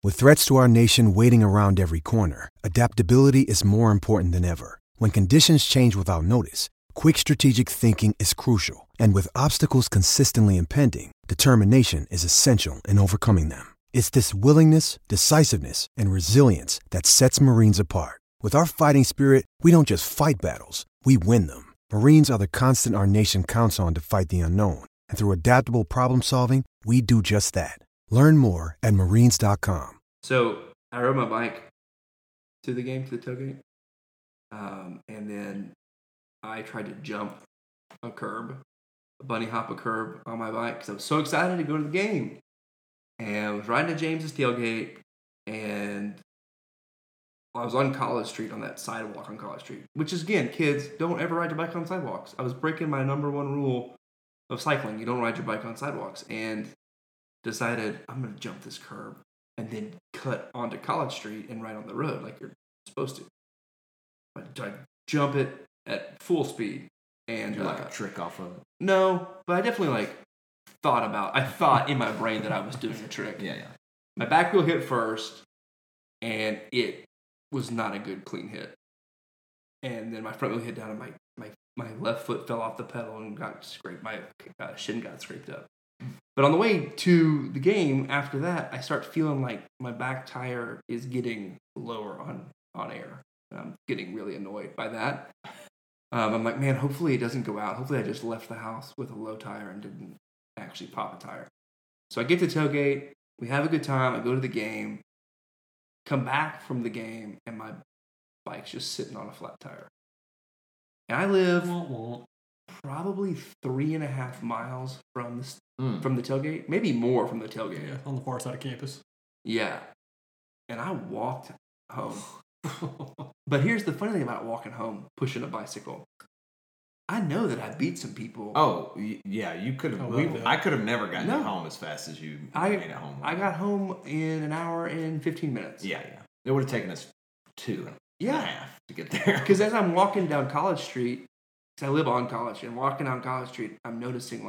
With threats to our nation waiting around every corner, adaptability is more important than ever. When conditions change without notice, quick strategic thinking is crucial. And with obstacles consistently impending, determination is essential in overcoming them. It's this willingness, decisiveness, and resilience that sets Marines apart. With our fighting spirit, we don't just fight battles, we win them. Marines are the constant our nation counts on to fight the unknown. And through adaptable problem solving, we do just that. Learn more at marines.com. So I rode my bike to the game, to the tailgate. And then I tried to jump a curb, bunny hop a curb on my bike because I was so excited to go to the game. And I was riding to James's tailgate, and I was on College Street, on that sidewalk on College Street, which is, again, kids, don't ever ride your bike on sidewalks. I was breaking my number one rule of cycling. You don't ride your bike on sidewalks. And decided I'm going to jump this curb and then cut onto College Street and ride on the road like you're supposed to. I jump it at full speed. And do like a trick off of it? No, but I definitely I thought in my brain that I was doing a trick. Yeah. My back wheel hit first, and it was not a good clean hit. And then my front wheel hit down, and my left foot fell off the pedal and got scraped. My shin got scraped up. But on the way to the game after that, I start feeling like my back tire is getting lower on air. I'm getting really annoyed by that. I'm like, man, hopefully it doesn't go out. Hopefully I just left the house with a low tire and didn't actually pop a tire. So I get to tailgate. We have a good time. I go to the game. Come back from the game, and my bike's just sitting on a flat tire. And I live probably 3.5 miles from the tailgate, maybe more from the tailgate. Yeah, on the far side of campus. Yeah. And I walked home. But here's the funny thing about walking home, pushing a bicycle. I know that I beat some people. Oh, yeah, you could have. I could have never gotten home as fast as you made it home. I got home in an hour and 15 minutes. Yeah. It would have taken us 2.5 to get there. Because as I'm walking down College Street, because I live on College Street, and walking down College Street, I'm noticing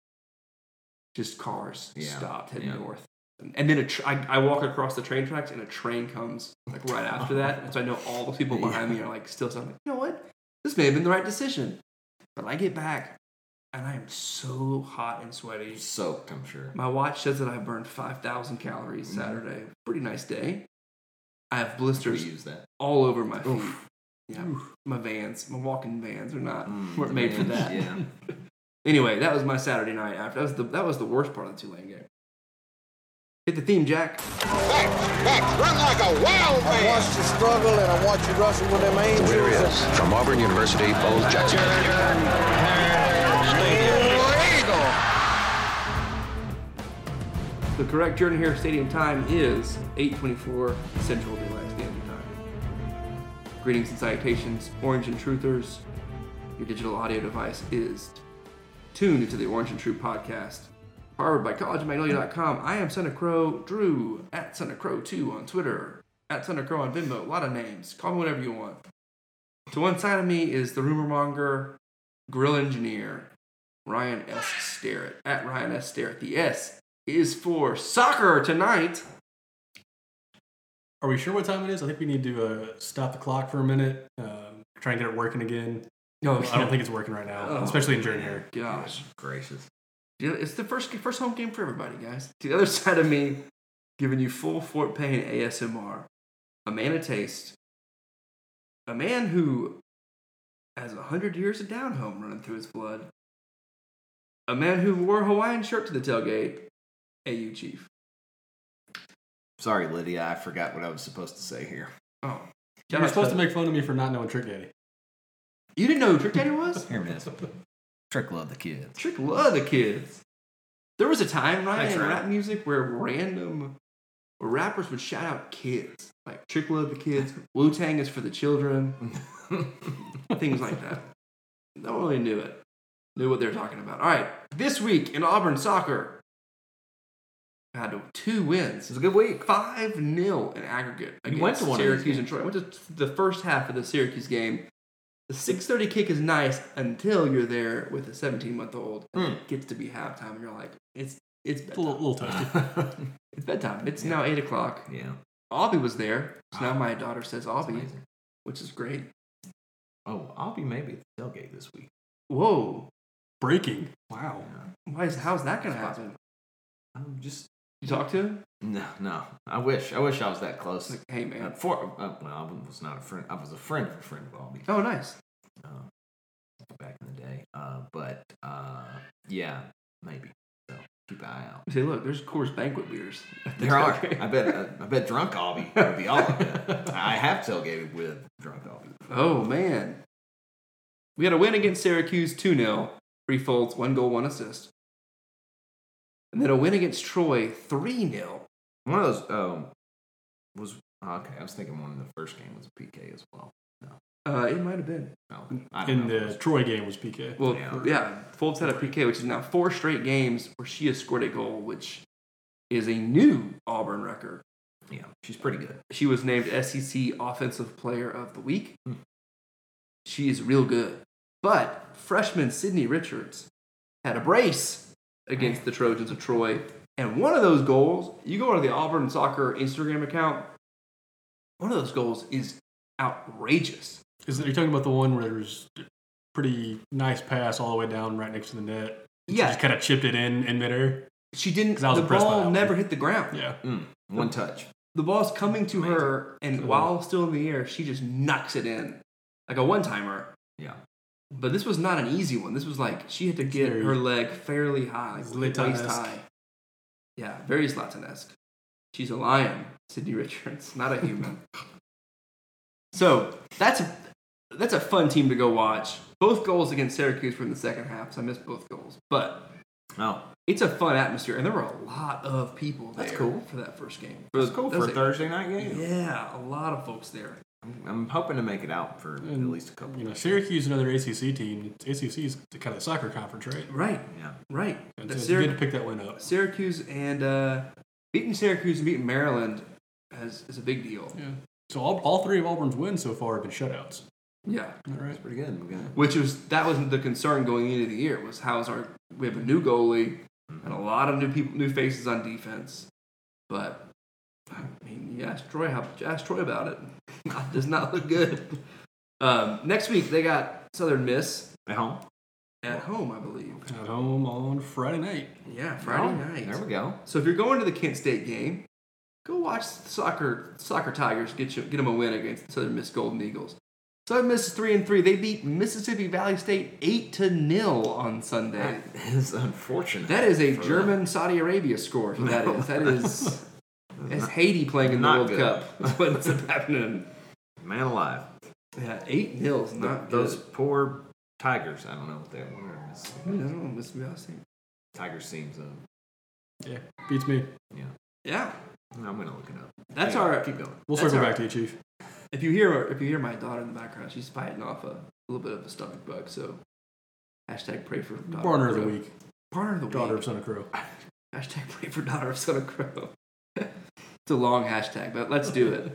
just cars stopped heading north. And then I walk across the train tracks, and a train comes right after that. And so I know all the people behind me are still saying, you know what? This may have been the right decision. But I get back, and I am so hot and sweaty. Soaked, I'm sure. My watch says that I burned 5,000 calories Saturday. Pretty nice day. I have blisters all over my feet. Yeah, my Vans, my walking Vans weren't made for that. Yeah. Anyway, that was my Saturday night after. That was the worst part of the Tulane game. Hit the theme, Jack. Back, run like a wild man. I watched you struggle, and I watched you wrestle with them angels. Here he is, from Auburn University, Bo Jackson. The correct Jordan Hare Stadium time is 8:24 Central Daylight Standard Time. Greetings and salutations, Orange and Truthers. Your digital audio device is tuned into the Orange and Truth podcast, powered by collegemagnolia.com. I am Son of Crow Drew, at Son of Crow 2 on Twitter, at Son of Crow on Venmo. A lot of names. Call me whatever you want. To one side of me is the rumor monger, grill engineer, Ryan S. Starrett, at Ryan S. Starrett. The S is for soccer tonight. Are we sure what time it is? I think we need to stop the clock for a minute, try and get it working again. No, I don't think it's working right now, especially in Jordan Hare. Gosh. Gracious. It's the first home game for everybody, guys. To the other side of me, giving you full Fort Payne ASMR. A man of taste. A man who has 100 years of down home running through his blood. A man who wore a Hawaiian shirt to the tailgate. AU Chief. Sorry, Lydia, I forgot what I was supposed to say here. Oh. You were supposed to make fun of me for not knowing Trick Daddy. You didn't know who Trick Daddy was? Here it is. Trick loved the kids. Trick loved the kids. There was a time, Ryan, in rap music where random rappers would shout out kids. Like, Trick loved the kids. Wu-Tang is for the children. Things like that. No one really knew it. Knew what they were talking about. All right. This week in Auburn soccer, I had 2 wins. It was a good week. 5-0 in aggregate against went to one Syracuse and Troy. I went to the first half of the Syracuse game. The 6:30 kick is nice until you're there with a 17-month-old. And it gets to be halftime, and you're like, it's a little toasty. It's bedtime. It's now 8 o'clock. Yeah. Albie was there. So now my daughter says Albie, amazing. which is great. Oh, Albie may be at the tailgate this week. Whoa. Breaking. Wow. How's that going to happen? I'm just... You talk to him? No. I wish I was that close. Like, hey, man. Well, I was not a friend. I was a friend of a friend of Albie. Oh, nice. Back in the day. Yeah, maybe. So keep an eye out. You say, look, there's Coors Banquet beers. There are. I bet drunk Albie would be all of it. I have tailgated with drunk Albie. Oh, man. We had a win against Syracuse 2-0. 3 faults, 1 goal, 1 assist. And then a win against Troy 3-0. One of those was okay. I was thinking one of the first game was a PK as well. No. It might have been. In the Troy game was PK. Well, yeah. Fultz had a PK, which is now 4 straight games where she has scored a goal, which is a new Auburn record. Yeah, she's pretty good. She was named SEC Offensive Player of the Week. She is real good. But freshman Sydney Richards had a brace against the Trojans of Troy. And one of those goals, you go to the Auburn Soccer Instagram account, one of those goals is outrageous. Are you talking about the one where there's a pretty nice pass all the way down right next to the net? Yeah. She just kind of chipped it in midair? She didn't, the ball never hit the ground. Yeah. One touch. The ball's coming to her, and while still in the air, she just knocks it in. Like a one-timer. Yeah. But this was not an easy one. This was like, she had to get her leg fairly high, like waist high. Yeah, very Zlatan-esque. She's a lion, Sydney Richards, not a human. So, that's a fun team to go watch. Both goals against Syracuse were in the second half, so I missed both goals. But it's a fun atmosphere, and there were a lot of people there for that first game. That's cool for a Thursday night game. Yeah, a lot of folks there. I'm hoping to make it out for at least a couple. Syracuse, another ACC team. ACC is kind of the soccer conference, right? Right. Yeah. Right. So it's good to pick that win up. Syracuse and beating Syracuse and beating Maryland is a big deal. Yeah. So all 3 of Auburn's wins so far have been shutouts. Yeah. All right. That's pretty good. That wasn't the concern going into the year. Was we have a new goalie and a lot of new faces on defense, but. I mean, you ask Troy about it. It does not look good. Next week, they got Southern Miss. At home? At home, I believe. At home on Friday night. Yeah, Friday night. There we go. So if you're going to the Kent State game, go watch the soccer Tigers get them a win against the Southern Miss Golden Eagles. Southern Miss is 3-3. They beat Mississippi Valley State 8-0 on Sunday. That is unfortunate. That is a German Saudi Arabia score. So that is. It's Haiti playing in the World Cup. That's what ends up happening. Man alive. Yeah, 8-0 is not good. Those poor Tigers. I don't know what they're. I don't know. Mississippi Valley State. Tigers seems. Yeah, beats me. Yeah. I'm gonna look it up. That's keep going. We'll circle back to you, Chief. If you hear my daughter in the background, she's fighting off a little bit of a stomach bug. So, hashtag pray for daughter. Partner of the week. Partner of the Daughter week. of Son of Crow. Hashtag pray for daughter of Son of Crow. It's a long hashtag, but let's do it.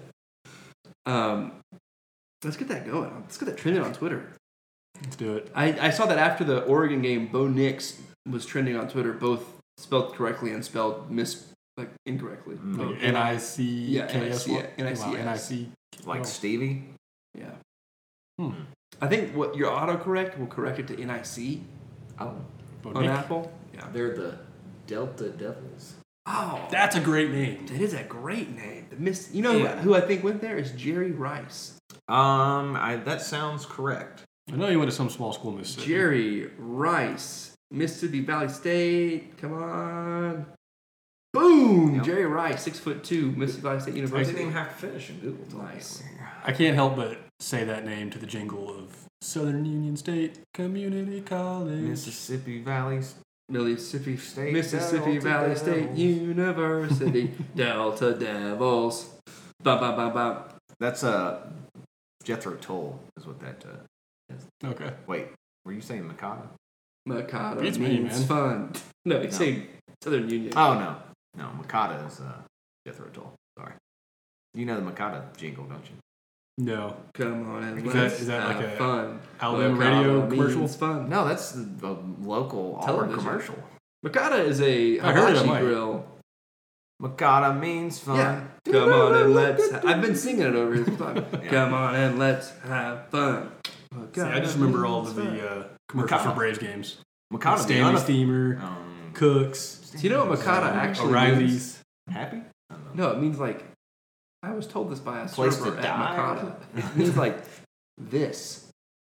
Let's get that going. Let's get that trending on Twitter. Let's do it. I saw that after the Oregon game, Bo Nix was trending on Twitter, both spelled correctly and spelled incorrectly. N-I-C-K-S. N-I-C-S. Like Stevie? Yeah. I think what your autocorrect will correct it to N-I-C. Oh. On Apple. Yeah. They're the Delta Devils. Oh, that's a great name. That is a great name. Who I think went there is Jerry Rice. That sounds correct. I know you went to some small school in Mississippi. Jerry Rice, Mississippi Valley State. Come on. Boom! Yep. Jerry Rice, 6'2", Mississippi Valley State University. I didn't even have to finish in Google. Nice. I can't help but say that name to the jingle of Southern Union State Community College. Mississippi Valley Mississippi State, Mississippi Valley State University, Delta Devils. Bum, bum, bum, bum. That's Jethro Tull is what that is. Okay. Wait, were you saying Makata? Makata Beats means me, man. fun. No, he's saying Southern Union. Oh, no, Makata is Jethro Tull. Sorry. You know the Makata jingle, don't you? No. Come on and is that like a fun Alabama radio commercial? Fun. No, that's the local Auburn commercial. Makata is a I heard it, hibachi grill. Makata means fun. Yeah. Come on and let's. I've been singing it over here. Come on and let's have fun. See, I just remember all of the commercials for Braves games. Makata Stanley Steamer, Cooks. Do you know what Makata actually means? O'Reilly's. Happy? No, it means like. I was told this by a Place server to at die? Makata. It means like this.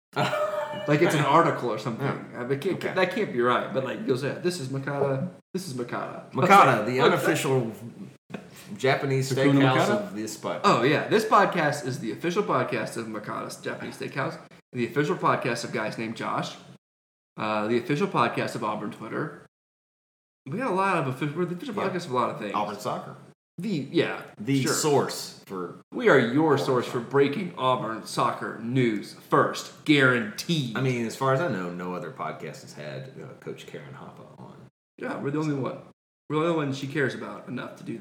Like it's an article or something. That can't be right. But like, it goes, yeah, this is Makata. This is Makata. Makata, the unofficial Japanese Hakuna steakhouse Makata? of this podcast. Oh yeah, this podcast is the official podcast of Makata's Japanese Steakhouse, the official podcast of guys named Josh, the official podcast of Auburn Twitter. We got a lot of official. We're the official podcast of a lot of things. Auburn Soccer. The Source for. We are your source for breaking Auburn soccer news first, guaranteed. I mean, as far as I know, no other podcast has had Coach Karen Hoppa on. Yeah, we're the only one. We're the only one she cares about enough to do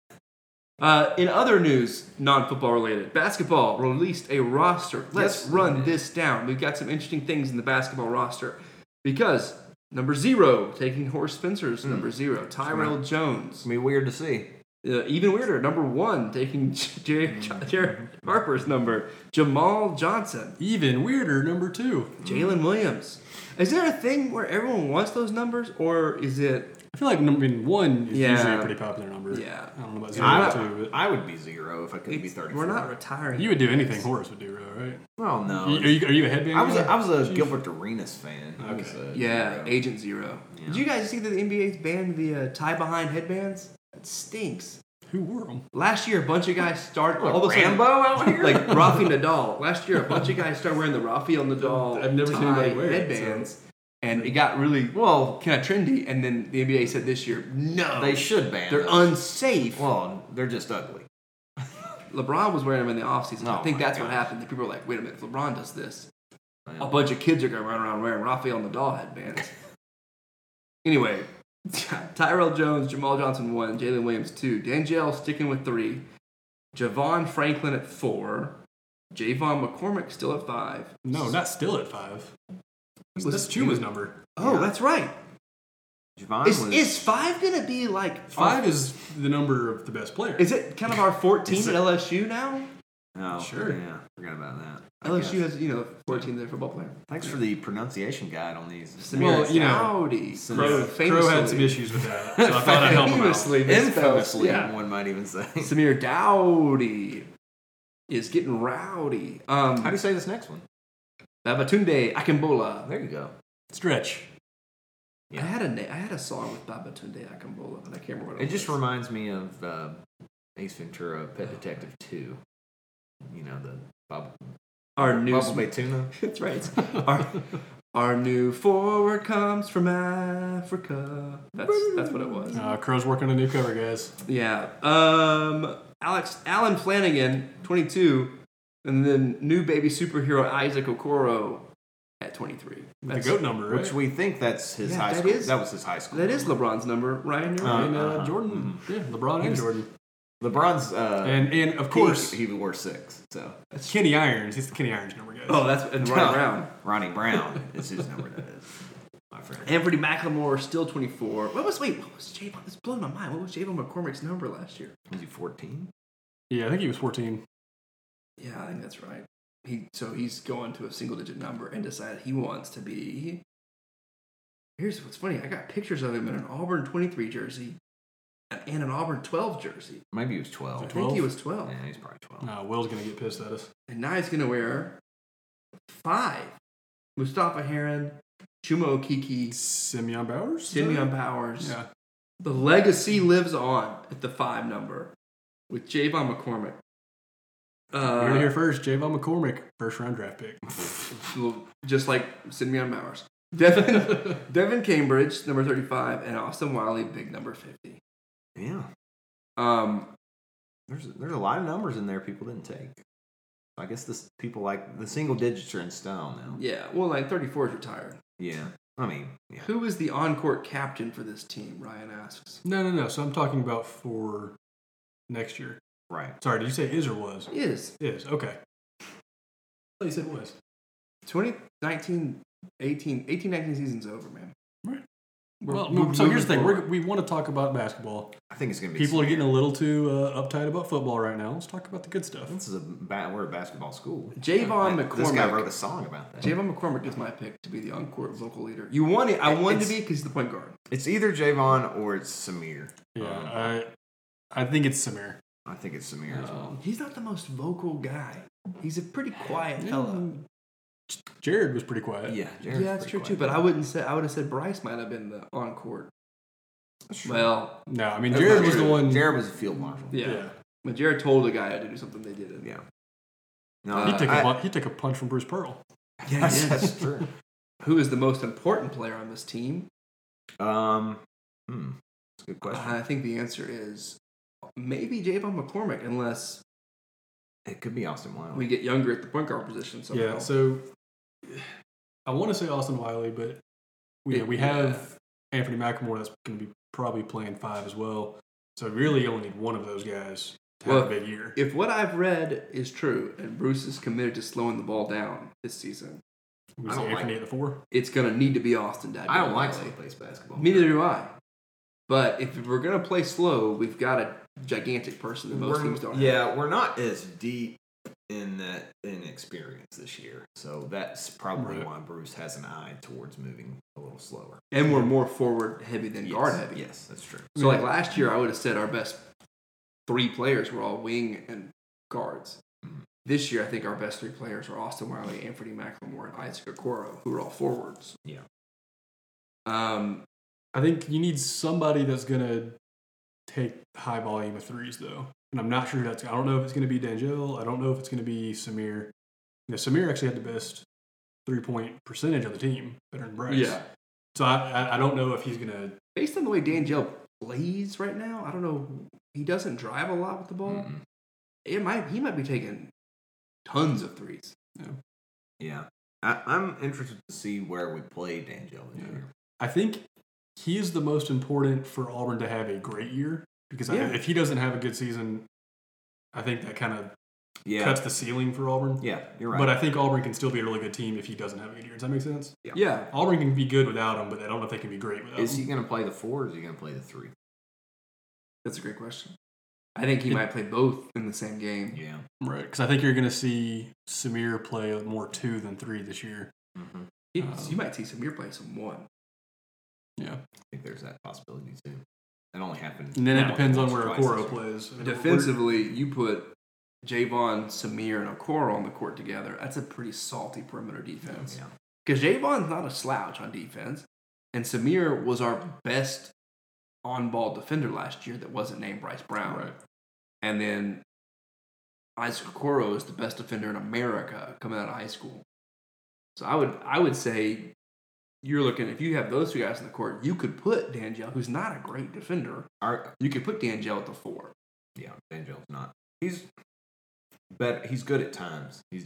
that. In other news, non-football related, basketball released a roster. Let's run this down. We've got some interesting things in the basketball roster. Because number 0, taking Horace Spencer's number 0, Tyrell Jones. It's going to be weird to see. Even weirder, number 1, taking Jared Harper's number, Jamal Johnson. Even weirder, number 2. Jalen Williams. Is there a thing where everyone wants those numbers, or is it... I feel like number 1 is usually a pretty popular number. Yeah. I don't know about 0 and 2, but I would be 0 if I could be 34. We're not retiring. you would do anything Horace would do, right? Well, no. Are you a headband guy? I was a Gilbert Arenas fan. I was a Yeah, 0. Agent Zero. Yeah. Did you guys see that the NBA's banned the tie-behind headbands? That stinks. Who wore them? Last year, a bunch of guys started... What, all of a sudden, Rambo out here? like Rafi Nadal. Last year, a bunch of guys started wearing the Rafael Nadal I've never seen anybody wear it, headbands. And it got really kind of trendy. And then the NBA said this year, no. They should ban They're those. unsafe. Well, they're just ugly. LeBron was wearing them in the offseason. Oh I think my that's what God. happened. The people were like, wait a minute, if LeBron does this, Yeah. a bunch of kids are going to run around wearing Rafael Nadal headbands. Anyway, Tyrell Jones, Jamal Johnson 1, Jalen Williams 2, D'Angelo sticking with 3, Javon Franklin at 4, Javon McCormick still at 5. No, not still at 5. That's Chuma's number. Oh, Yeah. that's right. Javon Is 5 going to be like... 5 is the number of the best player. Is it kind of our 14 Is at it- LSU now? Oh, Sure. Yeah, forgot about that. I LSU guess. has, 14 their football player. Thanks for the pronunciation guide on these. Samir Well, Dowdy. Crow had some issues with that, so I thought I'd help him out. Famously misspelled. Infamously, Yeah. one might even say. Samir Dowdy is getting rowdy. How do you say this next one? Babatunde Akimbola. There you go. Stretch. I had a song with Babatunde Akimbola, but I can't remember what It just reminds me of Ace Ventura, Pet Detective 2. You know, the our new Bubble Bay Tuna. That's right. Our new forward comes from Africa. That's what it was. Crow's working on a new cover, guys. Yeah. Alan Flanagan, 22, and then new baby superhero Isaac Okoro at 23. The GOAT number, right? Which we think that's his Yeah, high that school. is- That was his high school. That is LeBron's number, Ryan. You're right. And Jordan. Yeah, LeBron and Jordan. LeBron's. And of course, he wore 6. So Kenny Irons. He's the Kenny Irons number, guys. Oh, that's and Ronnie Brown. Ronnie Brown is whose number that is. My friend. Anthony McLemore still 24. What was Javon? This blows my mind. What was Javon McCormick's number last year? Was he 14? Yeah, I think he was 14. Yeah, I think that's right. He's going to a single digit number and decided he wants to be. Here's what's funny. I got pictures of him in an Auburn 23 jersey and an Auburn 12 jersey. Maybe he was 12. I think he was 12. Yeah, he's probably 12. Will's going to get pissed at us. And now he's going to wear 5. Mustafa Heron, Chuma Okeke, Simeon Bowers? Simeon Powers. Yeah. The legacy lives on at the 5 number with Javon McCormick. You're going to hear first, Javon McCormick, first round draft pick. Just like Simeon Bowers. Devin Cambridge, number 35, and Austin Wiley, big number 50. Yeah. There's a lot of numbers in there people didn't take. I guess people like the single digits are in style now. Yeah, well, like 34 is retired. Yeah. I mean, yeah. Who is the on-court captain for this team, Ryan asks. No. So I'm talking about for next year. Right. Sorry, did you say is or was? Is. Is, okay. I thought you said was. 2019, 18, 19 season's over, man. Right. So here's the thing: we want to talk about basketball. I think it's going to be. People are getting a little too uptight about football right now. Let's talk about the good stuff. We're a basketball school. Javon McCormick. This guy wrote a song about that. Javon McCormick is my pick to be the on-court vocal leader. You want it? I wanted to be because he's the point guard. It's either Javon or it's Samir. Yeah, I think it's Samir. I think it's Samir as well. He's not the most vocal guy. He's a pretty quiet fellow. Jared was pretty quiet. Yeah, that's true too. But I would have said Bryce might have been the on-court. Well, no, I mean Jared was the one. Jared was a field marshal. Yeah. When Jared told a guy to do something, they did it. Yeah. No, he took a punch from Bruce Pearl. Yeah, that's true. Who is the most important player on this team? That's a good question. I think the answer is maybe Javon McCormick, unless it could be Austin Wiley. We get younger at the point guard position. Somehow. Yeah, so I want to say Austin Wiley, but we have Anthony McLemore that's going to be probably playing 5 as well. So we really only need one of those guys to have a big year. If what I've read is true, and Bruce is committed to slowing the ball down this season, we say Anthony at the 4. It's going to need to be Austin. I don't like how he plays basketball. Neither do I. But if we're going to play slow, we've got a gigantic person that most teams don't have. Yeah, we're not as deep in experience this year. So that's probably why Bruce has an eye towards moving a little slower. And we're more forward heavy than guard heavy. Yes, that's true. So like last year, I would have said our best 3 players were all wing and guards. Mm-hmm. This year, I think our best 3 players are Austin Wiley, Anthony McLemore, and Isaac Okoro, who are all forwards. Yeah. I think you need somebody that's going to take high volume of threes, though. And I'm not sure I don't know if it's going to be D'Angelo. I don't know if it's going to be Samir. Samir actually had the best 3-point percentage on the team, better than Bryce. Yeah. So I don't know if he's going to. Based on the way D'Angelo plays right now, I don't know. He doesn't drive a lot with the ball. Mm-hmm. He might be taking tons of threes. Yeah. I'm interested to see where we play D'Angelo this year. I think he is the most important for Auburn to have a great year because if he doesn't have a good season, I think that kind of cuts the ceiling for Auburn. Yeah, you're right. But I think Auburn can still be a really good team if he doesn't have a good year. Does that make sense? Yeah. Auburn can be good without him, but I don't know if they can be great without him. Is he going to play the 4 or is he going to play the 3? That's a great question. I think he might play both in the same game. Yeah. Right, because I think you're going to see Samir play more 2 than 3 this year. Mm-hmm. You might see Samir play some 1. Yeah. I think there's that possibility too. That only happened. And then it depends on where Okoro plays. Defensively, you put Javon, Samir, and Okoro on the court together. That's a pretty salty perimeter defense. Because Javon's not a slouch on defense, and Samir was our best on-ball defender last year that wasn't named Bryce Brown. Right. And then Isaac Okoro is the best defender in America coming out of high school. So I would say you're looking, if you have those 2 guys on the court, you could put D'Angelo, who's not a great defender. You could put D'Angelo at the 4. Yeah, D'Angelo's not. He's good at times. He's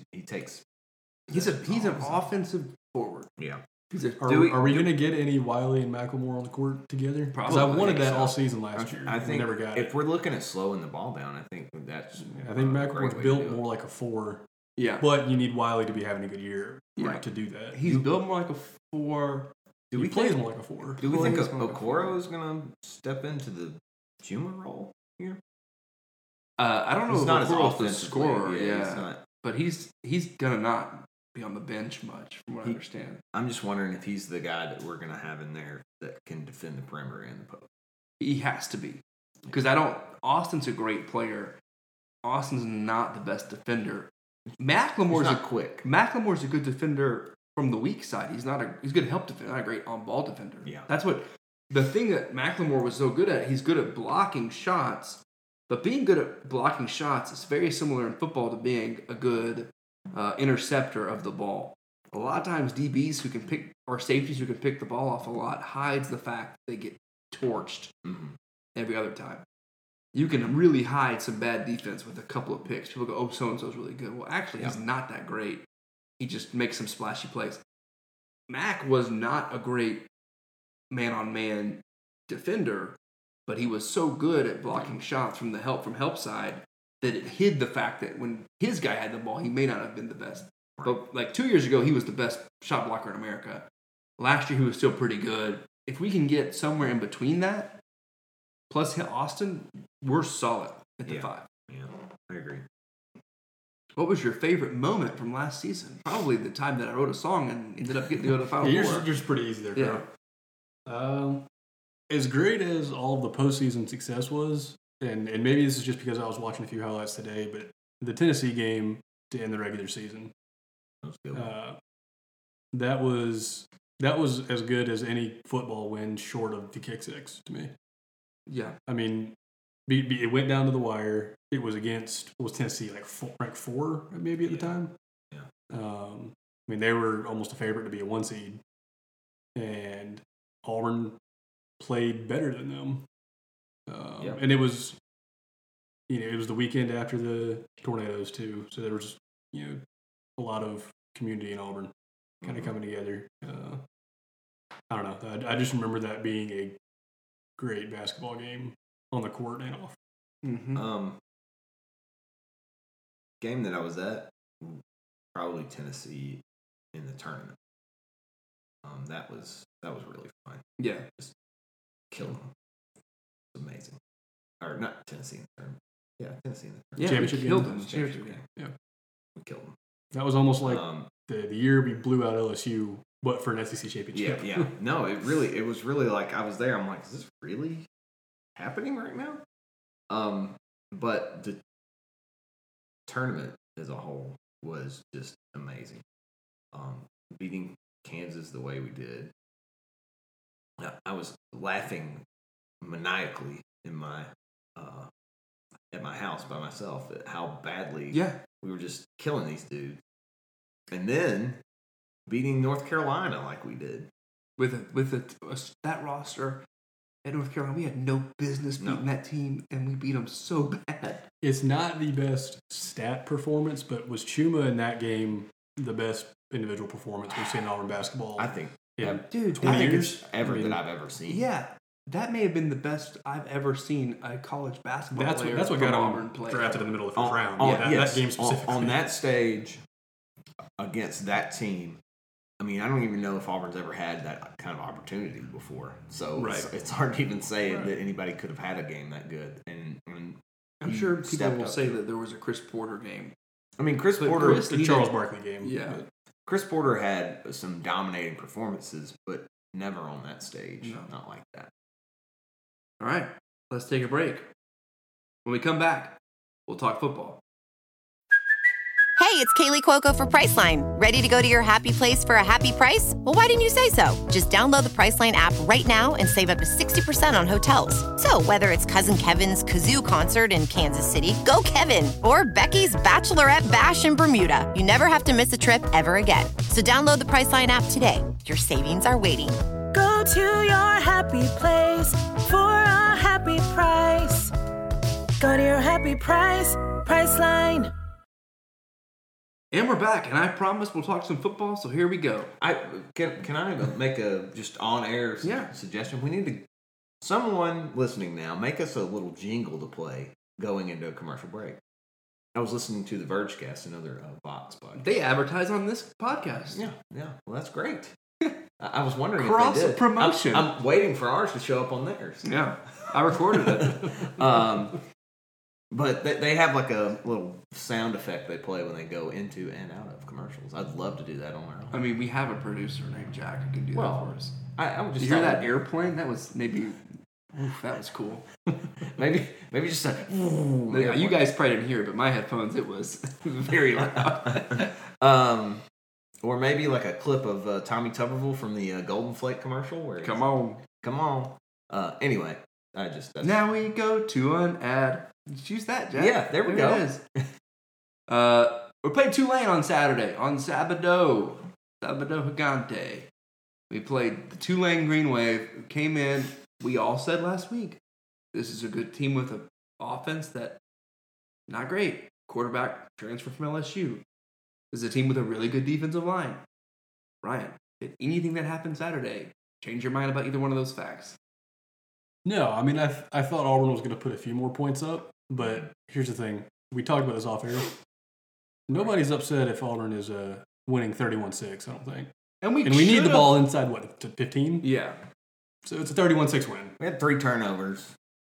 an offensive forward. Yeah. Are we going to get any Wiley and McLemore on the court together? Because I wanted that all season last year. I think never got if we're looking at slowing the ball down, I think McLemore's built more like a 4. Yeah. But you need Wiley to be having a good year to do that. He's built more like a 4. He plays more like a 4. Do we think Okoro is going to step into the Juma role here? I don't know if Okoro's the scorer. Yeah. But he's going to not be on the bench much, from what I understand. I'm just wondering if he's the guy that we're going to have in there that can defend the perimeter and the post. He has to be. Because Austin's a great player. Austin's not the best defender. McLemore's not quick. McLemore's a good defender from the weak side. He's good at help defender, not a great on-ball defender. Yeah. That's what the thing that McLemore was so good at. He's good at blocking shots, but being good at blocking shots is very similar in football to being a good interceptor of the ball. A lot of times DBs who can pick, or safeties who can pick the ball off a lot, hides the fact that they get torched every other time. You can really hide some bad defense with a couple of picks. People go, oh, so-and-so's really good. Well, actually, he's not that great. He just makes some splashy plays. Mac was not a great man-on-man defender, but he was so good at blocking shots from help side that it hid the fact that when his guy had the ball, he may not have been the best. But like 2 years ago, he was the best shot blocker in America. Last year, he was still pretty good. if we can get somewhere in between that, plus hit Austin, we're solid at the 5. Yeah, I agree. What was your favorite moment from last season? Probably the time that I wrote a song and ended up getting to go to the Final Four. Yours pretty easy there, Yeah. Carl. As great as all of the postseason success was, and maybe this is just because I was watching a few highlights today, but the Tennessee game to end the regular season, that was as good as any football win short of the kick six to me. Yeah. I mean, it went down to the wire. It was against, what was Tennessee, like ranked 4 maybe at the time? Yeah. I mean, they were almost a favorite to be a 1 seed. And Auburn played better than them. And it was, it was the weekend after the tornadoes too. So there was, a lot of community in Auburn kind of coming together. I don't know. I just remember that being a great basketball game on the court and off. Mm-hmm. Game that I was at, probably Tennessee in the tournament. That was really fun. Yeah. Just killed them. It's amazing. Or not Tennessee in the tournament. Yeah, Tennessee in the tournament. Yeah, we Championship killed game. them. Championship game. Yeah. We killed them. That was almost like the year we blew out LSU, but for an SEC championship. Yeah. No, it was really like I was there. I'm like, is this really happening right now? But the tournament as a whole was just amazing. Beating Kansas the way we did, I was laughing maniacally in my at my house by myself at how badly we were just killing these dudes, and then beating North Carolina like we did with that roster at North Carolina. We had no business beating that team, and we beat them so bad. It's not the best stat performance, but was Chuma in that game the best individual performance we've seen in Auburn basketball? I think, dude, 20 years that I've ever seen. Yeah, that may have been the best I've ever seen a college basketball player. That's what from got Auburn him play. drafted in the middle of the first round. That game specifically. On that stage against that team. I mean, I don't even know if Auburn's ever had that kind of opportunity before. So it's hard to even say that anybody could have had a game that good. And I'm sure people will say that there was a Chris Porter game. I mean, Chris Porter, the Charles Barkley game. Yeah. Chris Porter had some dominating performances, but never on that stage. No. Not like that. All right, let's take a break. When we come back, we'll talk football. Hey, it's Kaylee Cuoco for Priceline. Ready to go to your happy place for a happy price? Well, why didn't you say so? Just download the Priceline app right now and save up to 60% on hotels. So whether it's Cousin Kevin's Kazoo Concert in Kansas City, go Kevin, or Becky's Bachelorette Bash in Bermuda, you never have to miss a trip ever again. So download the Priceline app today. Your savings are waiting. Go to your happy place for a happy price. Go to your happy price, Priceline. And we're back, and I promise we'll talk some football, so here we go. Can I make a just on-air suggestion? We need to, someone listening now, make us a little jingle to play going into a commercial break. I was listening to the Vergecast, another Vox podcast. They advertise on this podcast. Yeah. Well, that's great. I was wondering Cross if they did. promotion. I'm waiting for ours to show up on theirs. Yeah, I recorded it. But they have like a little sound effect they play when they go into and out of commercials. I'd love to do that on our own. I mean, we have a producer named Jack who can do that for us. I would just Did you hear that airplane? That was maybe... Oof, that was cool. maybe just a... Yeah, you guys probably didn't hear it, but my headphones, it was very loud. Or maybe like a clip of Tommy Tuberville from the Golden Flake commercial. Where Come on. Anyway, now we go to an ad. Just use that, Jack. Yeah, there we go. It is. We're playing Tulane on Saturday, on Sabado Gigante. We played the Tulane Green Wave. Came in. We all said last week, this is a good team with an offense that not great. Quarterback transfer from LSU. This is a team with a really good defensive line. Ryan, did anything that happened Saturday change your mind about either one of those facts? No, I mean, I thought Auburn was going to put a few more points up, but here's the thing. We talked about this off air. Nobody's upset if Auburn is winning 31-6, I don't think. And we need the ball inside, to 15? Yeah. So it's a 31-6 win. We had 3 turnovers.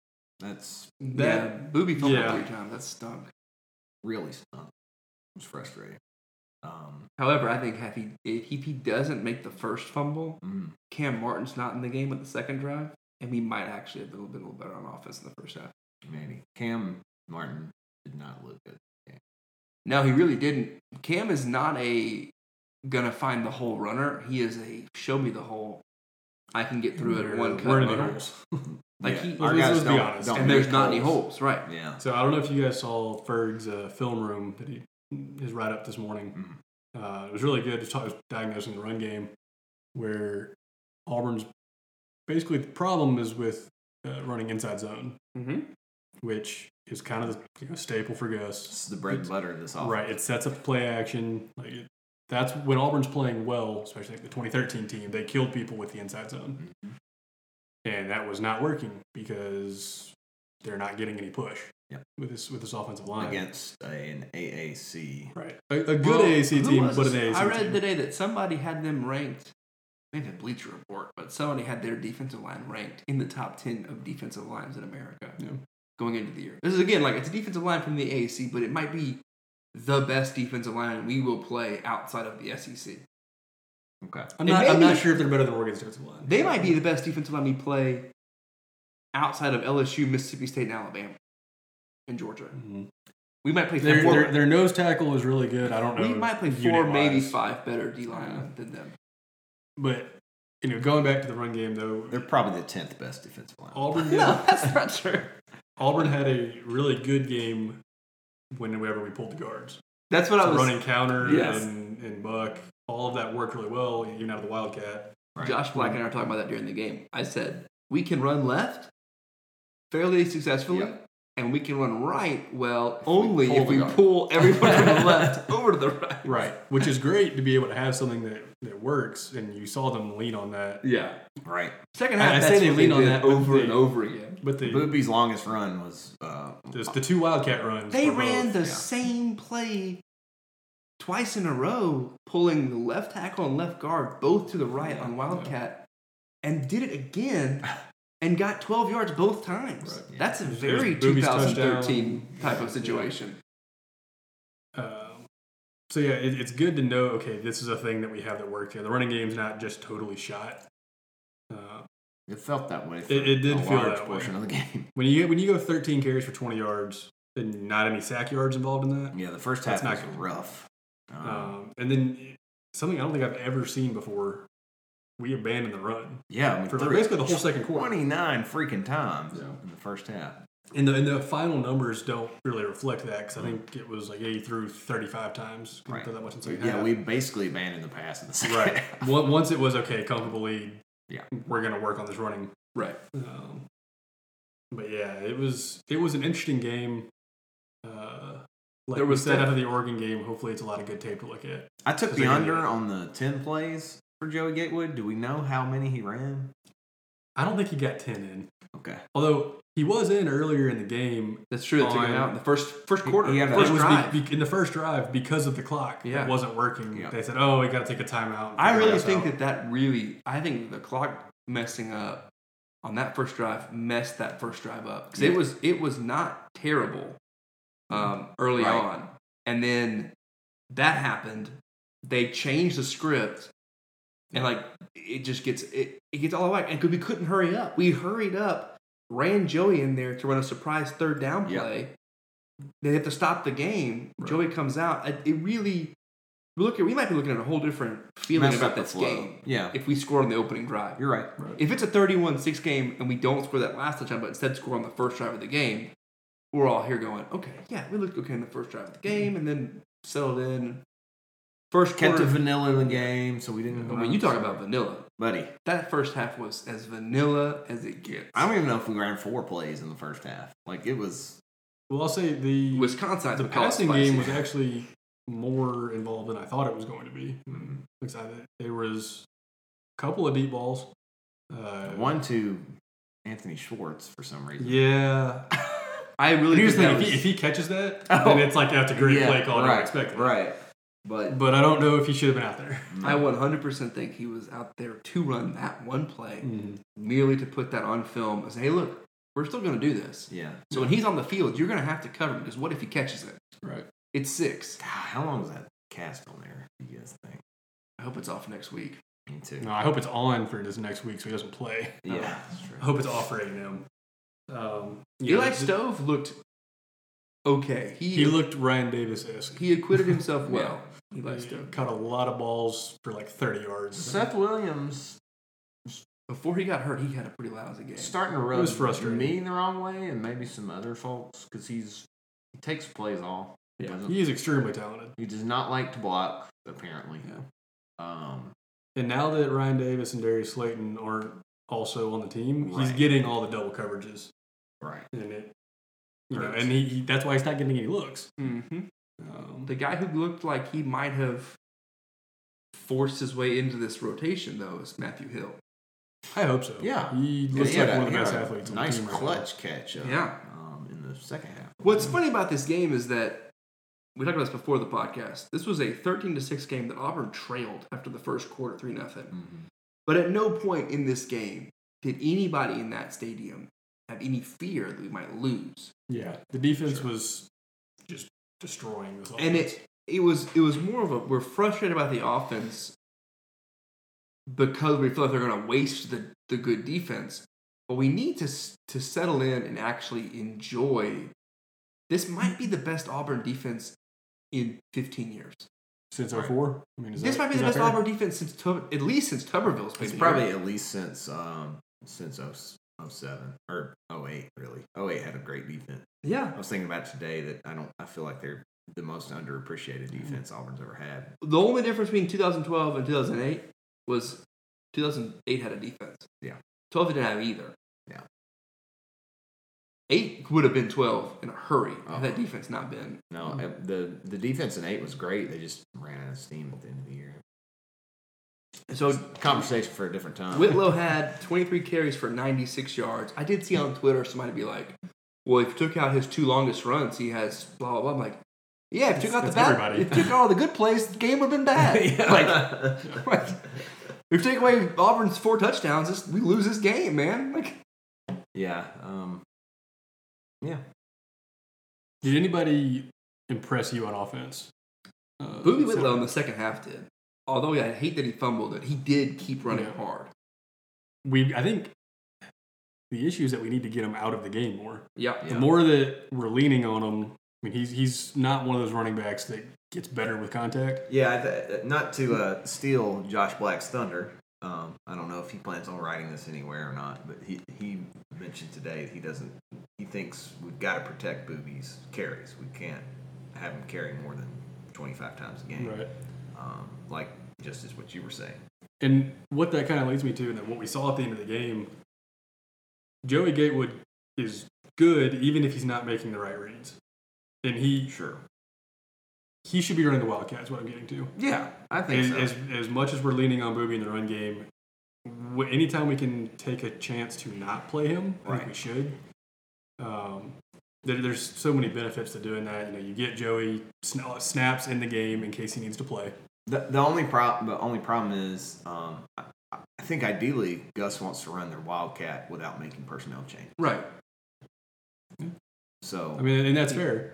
Booby fumbled 3 times. That stunk. Really stunk. It was frustrating. However, I think if he doesn't make the first fumble, Cam Martin's not in the game with the second drive, and we might actually have been a little better on offense in the first half. Maybe. Cam Martin did not look good. No, he really didn't. Cam is not gonna find the hole runner. He is a show me the hole. I can get through it one cut runner. Holes. Like our guys let's be honest. don't and there's not any holes, right? Yeah. So I don't know if you guys saw Ferg's film room that his write up this morning. It was really good. It was diagnosing the run game, where Auburn's basically the problem is with running inside zone, which is kind of the staple for Gus. It's the bread and butter of this offense. Right. It sets up the play action. That's when Auburn's playing well, especially like the 2013 team. They killed people with the inside zone. And that was not working because they're not getting any push with this offensive line. Against an AAC. Right. A good AAC team, but an AAC team. I read today that somebody had them ranked, maybe a Bleacher Report, but somebody had their defensive line ranked in the top 10 of defensive lines in America going into the year. This is, again, like it's a defensive line from the AAC, but it might be the best defensive line we will play outside of the SEC. Okay. I'm not sure if they're better than Oregon's defensive line. They might be the best defensive line we play outside of LSU, Mississippi State, and Alabama, and Georgia. We might play their nose tackle is really good. I don't know. We might play 4, maybe 5 better D line than them. But going back to the run game though, they're probably the 10th best defensive line. Auburn did. No, that's not true. Auburn had a really good game whenever we pulled the guards. That's what I was running counter and buck. All of that worked really well, even out of the Wildcat. Right. Josh Black and I were talking about that during the game. I said, we can run left fairly successfully, and we can run right only if we pull everybody from the left over to the right. Right, which is great to be able to have something that works, and you saw them lean on that. Yeah. Right. Second half, I say they lean on that over and over again. But Booby's longest run was... just the 2 Wildcat runs. They ran the same play twice in a row, pulling the left tackle and left guard both to the right on Wildcat, and did it again and got 12 yards both times. Right. Yeah. That's a very 2013 type of situation. So yeah, it's good to know, okay, this is a thing that we have that works here. The running game's not just totally shot. It felt that way for it did feel that portion way. of the game. When you go 13 carries for 20 yards and not any sack yards involved in that. Yeah, the first half was rough. And then something I don't think I've ever seen before, we abandoned the run. Yeah, I mean, for basically the whole second quarter. 29 freaking times in the first half. And the final numbers don't really reflect that because I think it was like 80 through 35 times. Right. That much in the second half. We basically abandoned the pass in the second half. Once it was comfortable lead. Yeah, we're gonna work on this running. Right. But yeah, it was an interesting game. Like there was said after the Oregon game, hopefully it's a lot of good tape to look at. I took the under on the 10 plays for Joey Gatewood. Do we know how many he ran? I don't think he got 10 in. Okay. Although he was in earlier in the game. That's true. They took him out in the first quarter. First drive. In the first drive, because of the clock, it wasn't working. Yeah. They said, "Oh, we got to take a timeout." I really think I think the clock messing up on that first drive messed that first drive up because it was not terrible early on, and then that happened. They changed the script, and it just gets all out, and because we couldn't hurry up, we hurried up. Ran Joey in there to run a surprise third down play. They have to stop the game. Right. Joey comes out. We might be looking at a whole different feeling about this game. Yeah. If we score on the opening drive. You're right. If it's a 31-6 game and we don't score that last touchdown, but instead score on the first drive of the game, we're all here going, okay, yeah, we looked okay in the first drive of the game, and then settled in. First kept quarter, it vanilla in the game, so we didn't. I mean, you talk about vanilla, buddy. That first half was as vanilla as it gets. I don't even know if we ran 4 plays in the first half. It was. Well, I'll say the Wisconsin. The passing game was actually more involved than I thought it was going to be. There was a couple of deep balls. One to Anthony Schwartz for some reason. Yeah. I really think if he catches that, then it's that's a great play call. Right, expect right. But I don't know if he should have been out there. I 100% think he was out there to run that one play, merely to put that on film and say, hey, look, we're still going to do this. Yeah. So when he's on the field, you're going to have to cover him because what if he catches it? Right. It's 6. God, how long is that cast on there, do you guys think? I hope it's off next week. Me too. No, I hope it's on for this next week so he doesn't play. Yeah, that's true. I hope it's off for A&M. Eli Stove looked okay. He looked Ryan Davis-esque. He acquitted himself well. Eli He Stove. caught a lot of balls for like 30 yards. Seth Williams Before he got hurt, he had a pretty lousy game. starting to It rub was frustrating. me the wrong way, and maybe some other folks, because he takes plays off. Yeah. He is extremely talented. He does not like to block, apparently. Yeah. And now that Ryan Davis and Darius Slayton aren't also on the team, he's Right. getting all the double coverages. Right. And it, and he that's why he's not getting any looks. Mm-hmm. The guy who looked like he might have forced his way into this rotation, though, is Matthew Hill. I hope so. Yeah. He Yeah, looks he like had one of the a- best he had a athletes on nice the team right clutch catch in the second half. What's funny about this game is that we talked about this before the podcast. This was a 13-6 game that Auburn trailed after the first quarter, 3-0. Mm-hmm. But at no point in this game did anybody in that stadium have any fear that we might lose. Yeah, the defense was just destroying this offense. And it was more of a, we're frustrated about the offense because we feel like they're going to waste the good defense. But we need to settle in and actually enjoy. This might be the best Auburn defense in 15 years. Since 04? I mean, This might be the best Auburn defense since at least since Tuberville's been It's here. probably at least since 07 or 08, really. 08 had a great defense. Yeah. I was thinking about today that I feel like they're the most underappreciated defense Auburn's ever had. The only difference between 2012 and 2008 was 2008 had a defense. Yeah. 12 didn't have either. Yeah. 8 would have been 12 in a hurry Oh. had that defense not been. No, the defense in 8 was great. They just ran out of steam at the end of the year. So Conversation for a different time. Whitlow had 23 carries for 96 yards. I did see on Twitter somebody be like, well, if you took out his 2 longest runs, he has blah, blah, blah. I'm like, yeah, if you took out everybody. if you took out all the good plays, the game would have been bad. Like, if you take away Auburn's 4 touchdowns, we lose this game, man. Like, Yeah. Yeah. Did anybody impress you on offense? Boobie Whitlow in the second half did. Although I hate that he fumbled it, he did keep running hard. I think the issue is that we need to get him out of the game more. Yep. The more that we're leaning on him, I mean, he's not one of those running backs that gets better with contact. Yeah, not to steal Josh Black's thunder. I don't know if he plans on writing this anywhere or not, but he mentioned today he thinks we've got to protect Boobie's carries. We can't have him carry more than 25 times a game. Right. Like just as what you were saying. And what that kind of leads me to, and what we saw at the end of the game, Joey Gatewood is good even if he's not making the right reads. And he should be running the Wildcat is what I'm getting to. Yeah, I think so. As much as we're leaning on Boobie in the run game, anytime we can take a chance to not play him, I think we should. There's so many benefits to doing that. You know, you get Joey snaps in the game in case he needs to play. The only problem is I think ideally Gus wants to run their Wildcat without making personnel change. Right. So I mean, and that's fair.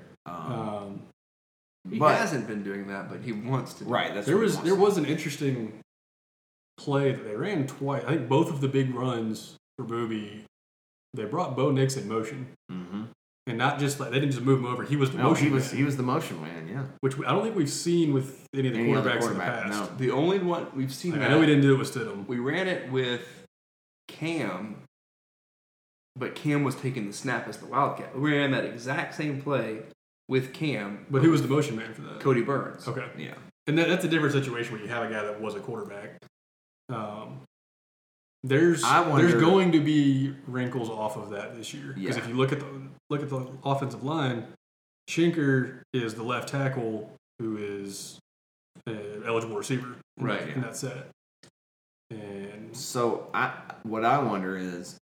He but hasn't been doing that, but he wants to. Right. That's there was an interesting play that they ran twice. I think both of the big runs for Boobie, they brought Bo Nix in motion, and not just like they didn't just move him over. He was the motion. He was the motion man. Yeah. Which I don't think we've seen with any of the quarterbacks in the past. No. The only one we've seen. I know we didn't do it with Stidham. We ran it with Cam, but Cam was taking the snap as the Wildcat. We ran that exact same play with Cam. But who was the motion man for that? Cody Burns. Okay. Yeah. And that's a different situation where you have a guy that was a quarterback. There's going to be wrinkles off of that this year because if you look at the offensive line, Schenker is the left tackle who is an eligible receiver in that set. And so what I wonder is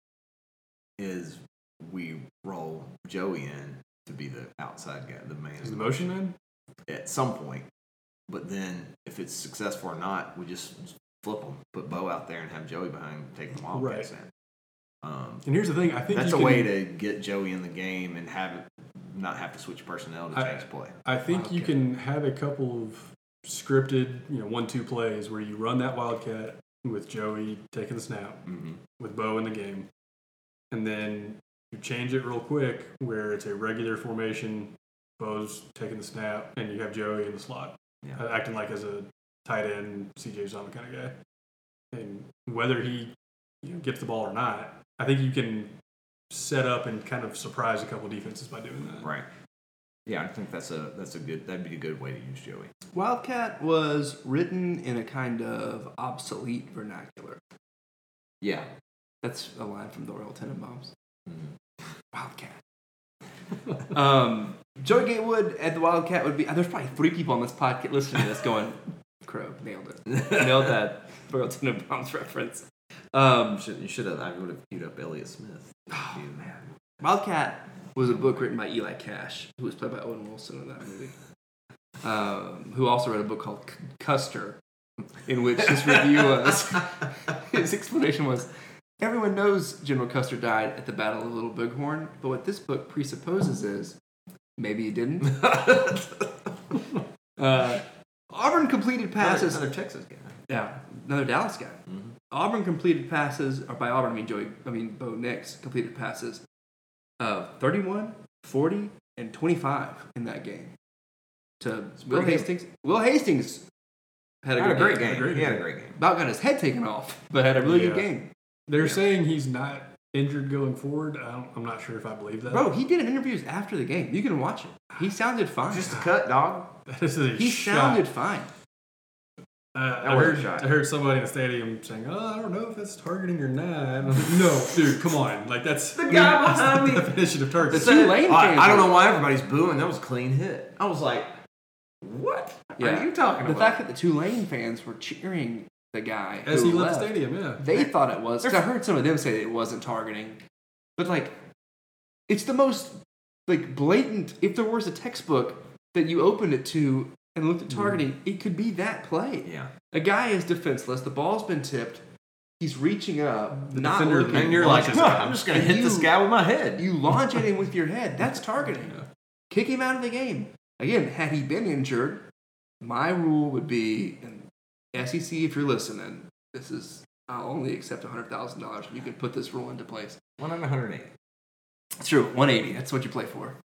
we roll Joey in to be the outside guy, the man. Is the motion man? At some point. But then if it's successful or not, we just flip them, put Bo out there, and have Joey behind taking the Wildcats in. And here's the thing: I think that's a way to get Joey in the game and not have to switch personnel to change play. I think you can have a couple of scripted, 1-2 plays where you run that Wildcat with Joey taking the snap, with Bo in the game, and then you change it real quick where it's a regular formation, Bo's taking the snap, and you have Joey in the slot, acting like as a tight end, CJ Uzomah kind of guy. And whether he gets the ball or not, I think you can set up and kind of surprise a couple defenses by doing that. Right. Yeah, I think that'd be a good way to use Joey. Wildcat was written in a kind of obsolete vernacular. Yeah. That's a line from the Royal Tenenbaums. Wildcat. Joey Gatewood at the Wildcat would be. There's probably 3 people on this podcast listening to this going, Crow, nailed it. Nailed that Royal Tenenbaums reference. You should have. I would have queued up Elliott Smith. Oh, man. Wildcat was a book written by Eli Cash, who was played by Owen Wilson in that movie, who also wrote a book called Custer, in which his review was, his explanation was, everyone knows General Custer died at the Battle of Little Bighorn, but what this book presupposes is, maybe he didn't. Auburn completed passes. Another Texas guy. Yeah, another Dallas guy. Auburn completed passes, or by Auburn I mean Bo Nix completed passes of 31, 40, and 25 in that game. To Will Hastings. Will Hastings had a great game. He had a great game. About got his head taken off, but had a really good game. They're saying he's not injured going forward. I'm not sure if I believe that. Bro, he did interviews after the game. You can watch it. He sounded fine. Just a cut, dog. He sounded fine. I heard somebody in the stadium saying, I don't know if that's targeting or not. And I was like, no, dude, come on. Like, that's the guy behind me. Definition of targeting. The Tulane fans. I don't know why everybody's booing. That was a clean hit. I was like, what are you talking about? The fact that the Tulane fans were cheering the guy as he left the stadium, they thought it was. Because I heard some of them say it wasn't targeting. But, like, it's the most, like, blatant. If there was a textbook that you opened it to and looked at targeting, it could be that play. Yeah. A guy is defenseless. The ball's been tipped. He's reaching up. Not looking. And you're like, I'm just going to hit this guy with my head. You launch at him with your head. That's targeting. Kick him out of the game. Again, had he been injured, my rule would be, and SEC, if you're listening, this is, I'll only accept $100,000. You can put this rule into place. 180. It's true. 180. That's what you play for.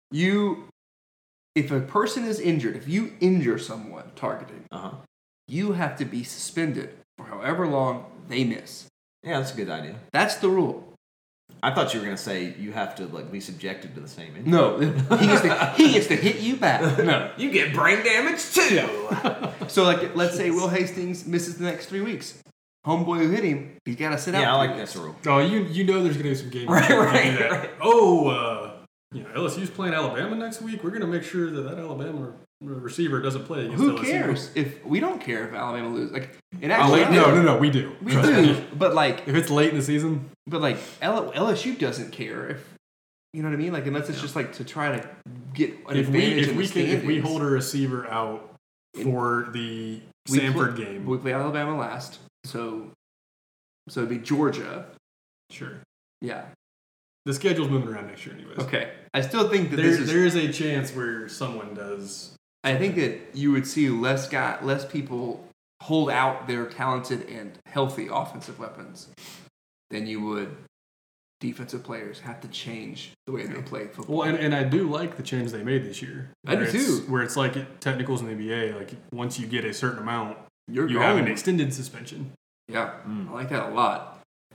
If a person is injured, if you injure someone targeting, you have to be suspended for however long they miss. Yeah, that's a good idea. That's the rule. I thought you were going to say you have to be subjected to the same injury. No, he gets to hit you back. No, you get brain damage too. So, like, let's say Will Hastings misses the next 3 weeks. Homeboy who hit him, he's got to sit out. Yeah, I like that rule. Oh, you know there's going to be some games. Right. Oh, LSU's playing Alabama next week. We're going to make sure that Alabama receiver doesn't play against LSU. Who cares? If we don't care if Alabama loses. Like, no, we do. We do. But, like, if it's late in the season. But, like, LSU doesn't care if, you know what I mean? Like, unless it's just like to try to get an advantage in the standings. If we hold a receiver out for the Samford game, we play Alabama last, so it'd be Georgia. Sure. Yeah. The schedule's moving around next year, anyways. Okay. I still think that there is a chance where someone does. I think that you would see less people hold out their talented and healthy offensive weapons than you would defensive players have to change the way they play football. Well, and I do like the change they made this year. I do too. Where it's like technicals in the NBA, like once you get a certain amount, you have an extended suspension. Yeah, I like that a lot.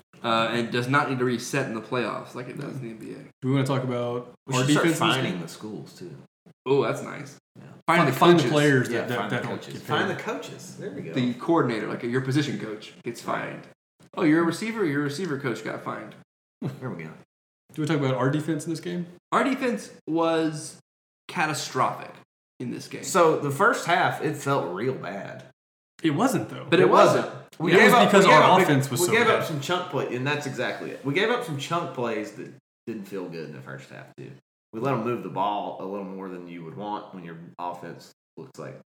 And it does not need to reset in the playoffs like it does in the NBA. Do we want to talk about our defense? Finding the schools too. Oh, that's nice. Yeah. Find the players that coaches. Find the coaches. There we go. The coordinator, like your position coach, gets fined. Oh, you're a receiver. Your receiver coach got fined. There we go. Do we talk about our defense in this game? Our defense was catastrophic in this game. So the first half, it felt real bad. It wasn't though. But it wasn't. We gave up because our offense was so bad. We gave up some chunk plays, and that's exactly it. We gave up some chunk plays that didn't feel good in the first half too. We let them move the ball a little more than you would want when your offense looks like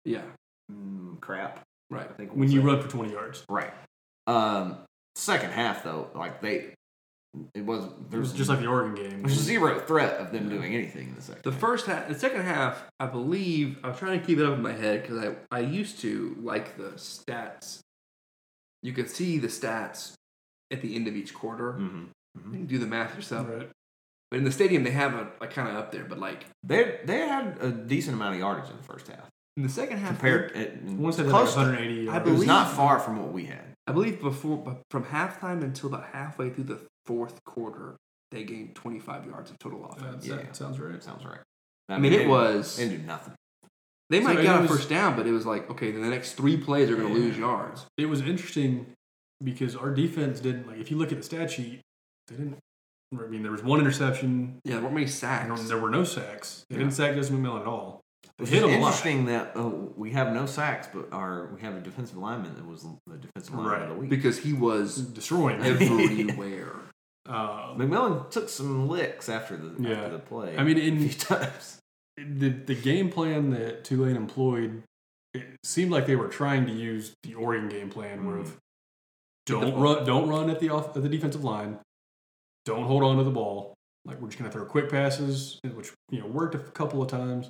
Yeah. crap. Right. I think when you run for 20 yards. Right. When we'll you say. run for 20 yards. Right. Second half though, like there was just like the Oregon game. There's zero threat of them doing anything in the second. The second half, I believe, I was trying to keep it up in my head because I used to like the stats. You could see the stats at the end of each quarter. Mm-hmm. You can do the math yourself. Right. But in the stadium, they have a kind of up there. But like They had a decent amount of yardage in the first half. in the second half, Once they had close like to- 180 yards. it was not far from what we had. I believe from halftime until about halfway through the fourth quarter, they gained 25 yards of total offense. That sounds right. Sounds right. I mean, it was. They did nothing. They might So get it a was- first down, but it was like, okay, then the next 3 plays are going to lose yards. It was interesting because our defense didn't, like, if you look at the stat sheet, they didn't, I mean, there was 1 interception. Yeah, there weren't many sacks. There were no sacks. They didn't sack Justin McMillan at all. They It's hit him a lot. interesting that we have no sacks, but we have a defensive lineman that was the defensive lineman of the week. Because he was destroying everywhere. McMillan took some licks after the play. I mean, a few times. The game plan that Tulane employed, it seemed like they were trying to use the Oregon game plan, where of don't run at the defensive line, don't hold on to the ball. Like, we're just going to throw quick passes, which worked a couple of times.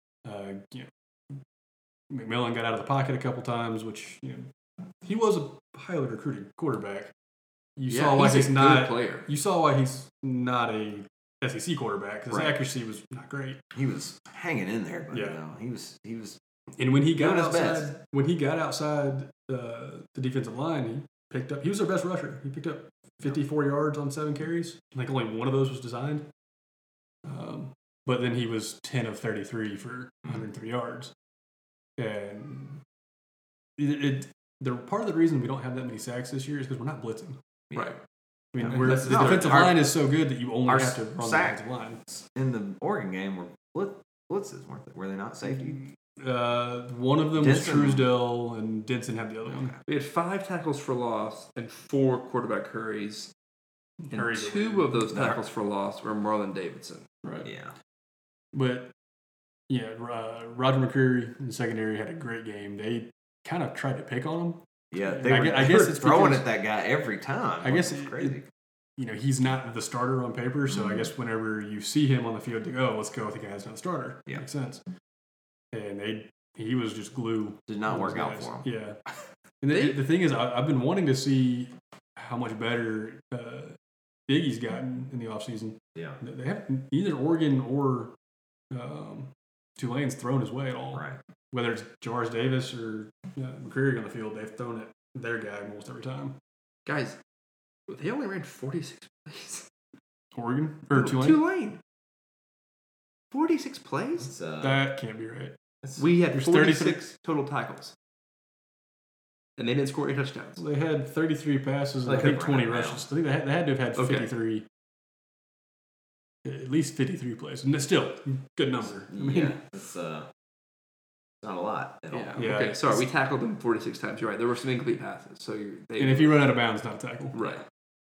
McMillan got out of the pocket a couple times, which he was a highly recruited quarterback. You saw why he's not. Player. You saw why he's not a SEC quarterback because his accuracy was not great. He was hanging in there, but he was. And when he got doing his outside the defensive line, he picked up. He was their best rusher. He picked up 54 yards on 7 carries. I think only one of those was designed. But then he was 10 of 33 for 103 yards. And part of the reason we don't have that many sacks this year is because we're not blitzing. Right. I mean, Yeah. the defensive line is so good that you only have to run the sack defensive line. In the Oregon game were blitzes, weren't they? Were they not safety? One of them Denson. was Truesdell, and Denson had the other one. We had 5 tackles for loss and 4 quarterback hurries. And Hurries 2 of those tackles for loss were Marlon Davidson. Right. Yeah. But, Roger McCreary in the secondary had a great game. They kind of tried to pick on him. Yeah, I guess it's throwing because- at that guy every time. I guess it's crazy. He's not the starter on paper, so I guess whenever you see him on the field, you go, let's go with the guy that's not the starter. Yeah. Makes sense. And he was just glue. Did not on work those out guys. for him. Yeah. And the thing is, I've been wanting to see how much better Biggie's gotten in the offseason. Yeah. They haven't, either Oregon or Tulane's thrown his way at all. Right. Whether it's Javaris Davis or McCreary on the field, they've thrown it their guy almost every time. Guys, they only ran 46 plays. Oregon? Or Tulane? Tulane. 46 plays? That can't be right. We had There's 46 total tackles. And they didn't score any touchdowns. They had 33 passes and They I think could've 20 run it rushes. I think they had to have had Okay. 53. At least 53 plays. And it's still good number. I mean, it's not a lot at all. Yeah. Okay, sorry. We tackled them 46 times. You're right. There were some incomplete passes. So and if you run out of bounds, not a tackle. Right.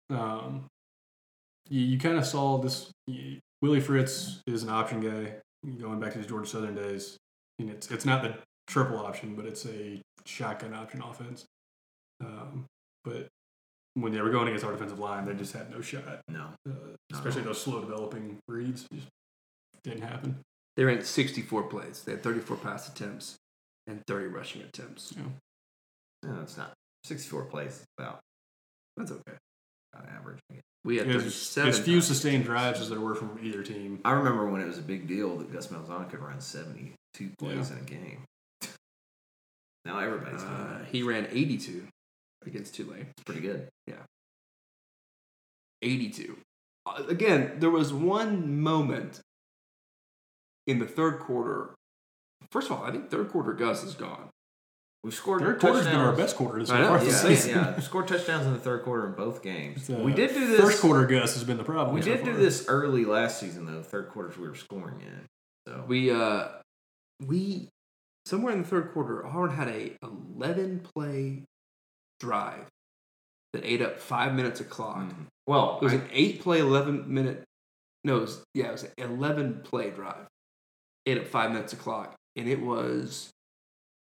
You kind of saw this. Willie Fritz is an option guy going back to his Georgia Southern days. And it's not the triple option, but it's a shotgun option offense. But when they were going against our defensive line, they just had no shot. No. Especially those slow developing reads. Just didn't happen. They ran 64 plays. They had 34 pass attempts and 30 rushing attempts. Yeah. No, it's not. 64 plays about. That's okay. About average. We had As 37. few pass sustained attempts. drives as there were from either team. I remember when it was a big deal that Gus Malzahn could run 72 plays in a game. Now everybody's doing that. He ran 82 against Tulane. It's pretty good. Yeah. 82. Again, there was one moment in the third quarter. First of all, I think third quarter Gus is gone. We scored Third quarter's touchdowns. been our best quarter this I know, far. yeah. this season. Yeah, scored touchdowns in the third quarter in both games. We We did do this. First quarter Gus has been the problem. We so did do far. this early last season though. Third quarters we were scoring in. So We somewhere in the third quarter, Auburn had a 11-play drive that ate up 5 minutes of clock. Well, It was an 8-play, 11-minute. No, it was an 11-play drive. Ate up 5 minutes of clock, and it was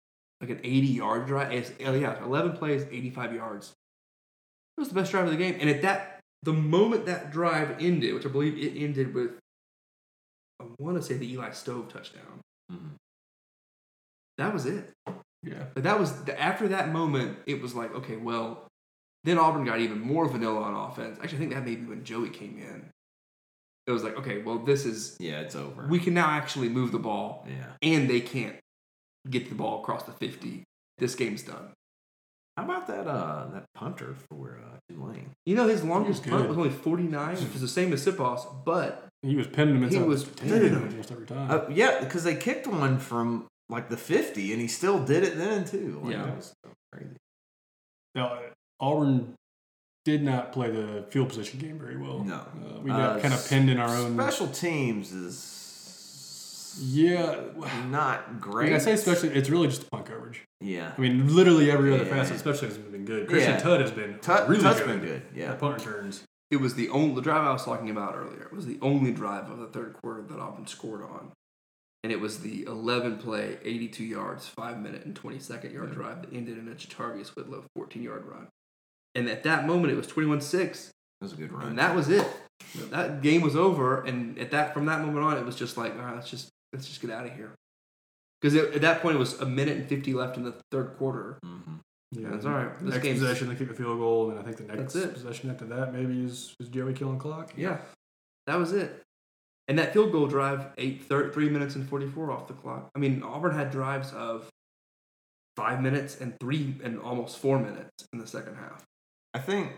like an 80-yard drive. 11 plays, 85 yards. It was the best drive of the game. And the moment that drive ended, which I believe it ended with, I want to say the Eli Stove touchdown. Mm-hmm. That was it. Yeah. After that moment, it was like, okay, well, then Auburn got even more vanilla on offense. Actually, I think that may be when Joey came in. It was like, okay, well, this is... Yeah, it's over. We can now actually move the ball. Yeah. And they can't get the ball across the 50. This game's done. How about that punter for Tulane? You know, his longest punt was only 49, which is the same as Sipos, but... He was pinning him inside was 10 almost every time. Yeah, because they kicked one from like the 50, and he still did it then, too. Like, yeah. That was so crazy. Now, Auburn did not play the field position game very well. No. We got kind of pinned in our own... Special teams is... Yeah. Not great. Like I say especially, it's really just punt coverage. Yeah. I mean, literally every other facet, especially, has been good. Christian Tutt has been really good. Been good. Yeah. At punt returns. It was the drive I was talking about earlier. It was the only drive of the third quarter that Auburn scored on. And it was the 11-play, 82 yards, 5-minute, and 22nd-yard drive that ended in a Chatarvius Whitlow 14-yard run. And at that moment, it was 21-6. That was a good run. And that was it. That game was over. And from that moment on, it was just like, all right, let's just get out of here. Because at that point, it was a minute and 50 left in the third quarter. Mm-hmm. Yeah, it's all right. Next possession, they kick a field goal, and I think the next That's it. possession after that maybe is Joey killing clock. Yeah, that was it. And that field goal drive, 3 minutes and 44 off the clock. I mean, Auburn had drives of 5 minutes and almost 4 minutes in the second half. I think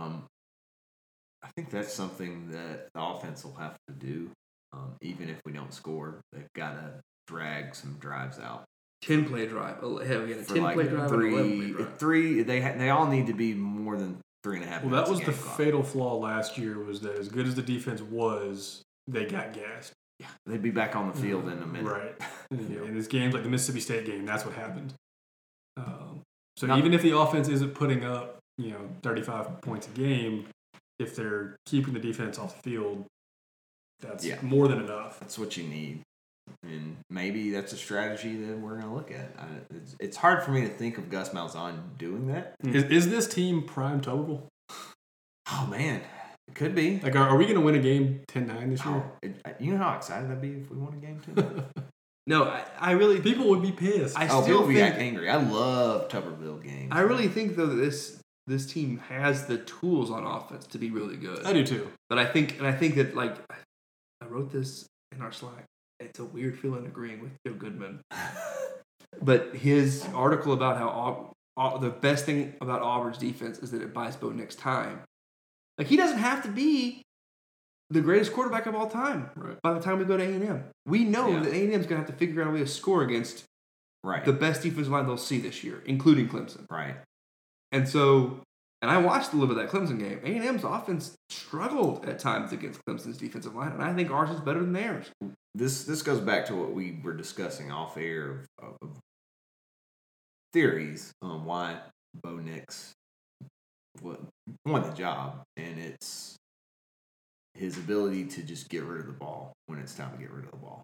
that's something that the offense will have to do. Even if we don't score, they've got to drag some drives out. 10-play drive. Hell, we had a 10-play drive and an 11-play drive. They all need to be more than 3.5 minutes. Well, that was the fatal flaw last year, was that as good as the defense was, they got gassed. Yeah, they'd be back on the field in a minute. Right. In this game, like the Mississippi State game, that's what happened. So even if the offense isn't putting up, 35 points a game, if they're keeping the defense off the field, that's more than enough. That's what you need. And maybe that's a strategy that we're going to look at. It's hard for me to think of Gus Malzahn doing that. Is this team prime Tuberville? Oh, man. It could be. Like, are we going to win a game 10-9 this year? You know how excited I'd be if we won a game 10-9? No, I really... People would be pissed. People would be angry. I love Tuberville games. I really think, though, that this team has the tools on offense to be really good. I do, too. But I think that, like, I wrote this in our Slack. It's a weird feeling agreeing with Joe Goodman. But his article about how the best thing about Auburn's defense is that it buys Bo Nix time. Like, he doesn't have to be the greatest quarterback of all time by the time we go to A&M. We know that A&M's going to have to figure out a way to score against the best defensive line they'll see this year, including Clemson. Right. And so, and I watched a little bit of that Clemson game. A&M's offense struggled at times against Clemson's defensive line, and I think ours is better than theirs. This goes back to what we were discussing off air of theories on why Bo Nix won the job, and it's his ability to just get rid of the ball when it's time to get rid of the ball.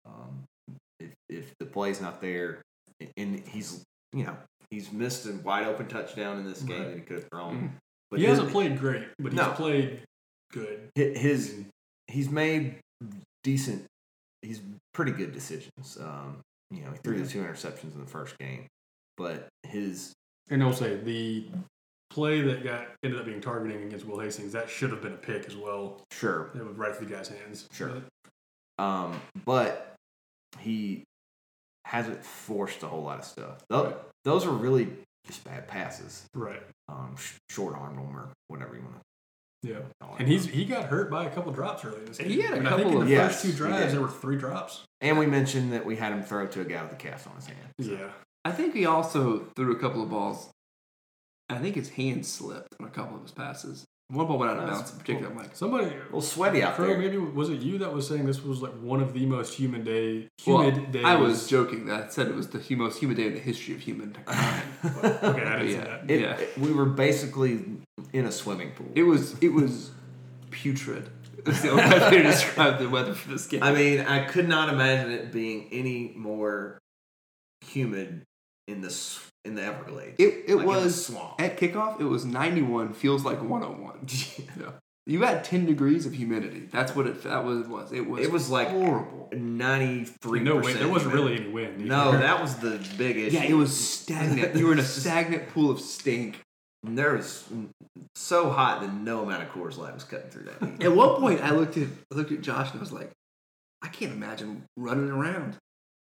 If the play's not there, and he's missed a wide open touchdown in this game that he could have thrown. Mm-hmm. But he hasn't played great, but he's played good. He's made decent. He's pretty good decisions. He threw the 2 interceptions in the first game, but and I'll say the play that ended up being targeting against Will Hastings, that should have been a pick as well. Sure, it was right through the guy's hands. Sure, but he hasn't forced a whole lot of stuff. Those are really just bad passes. Right. Short armed them or whatever you want to. Yeah, and he got hurt by a couple drops early in this game. He had a couple I think in the of first 2 drives there were 3 drops. And we mentioned that we had him throw to a guy with a cast on his hand. So. Yeah, I think he also threw a couple of balls. I think his hand slipped on a couple of his passes. One ball went out of bounds in particular. I'm like, somebody a little sweaty out there. Maybe was it you that was saying this was like one of the most humid days? I was joking. I said it was the most humid day in the history of humankind. Okay, I didn't say that. We were basically in a swimming pool. It was putrid. That's the only way to describe the weather for this game. I mean, I could not imagine it being any more humid in the Everglades. It Like in the was swamp. at kickoff. It was 91. Feels like 101. Yeah. You had 10 degrees of humidity. That's what it was. It was like horrible. 93%. No wind. There wasn't really any wind. No, that was the big issue. Yeah, it was stagnant. You were in a stagnant pool of stink. And there was so hot that no amount of Coors Light was cutting through that heat. At one point, I looked at Josh and I was like, I can't imagine running around.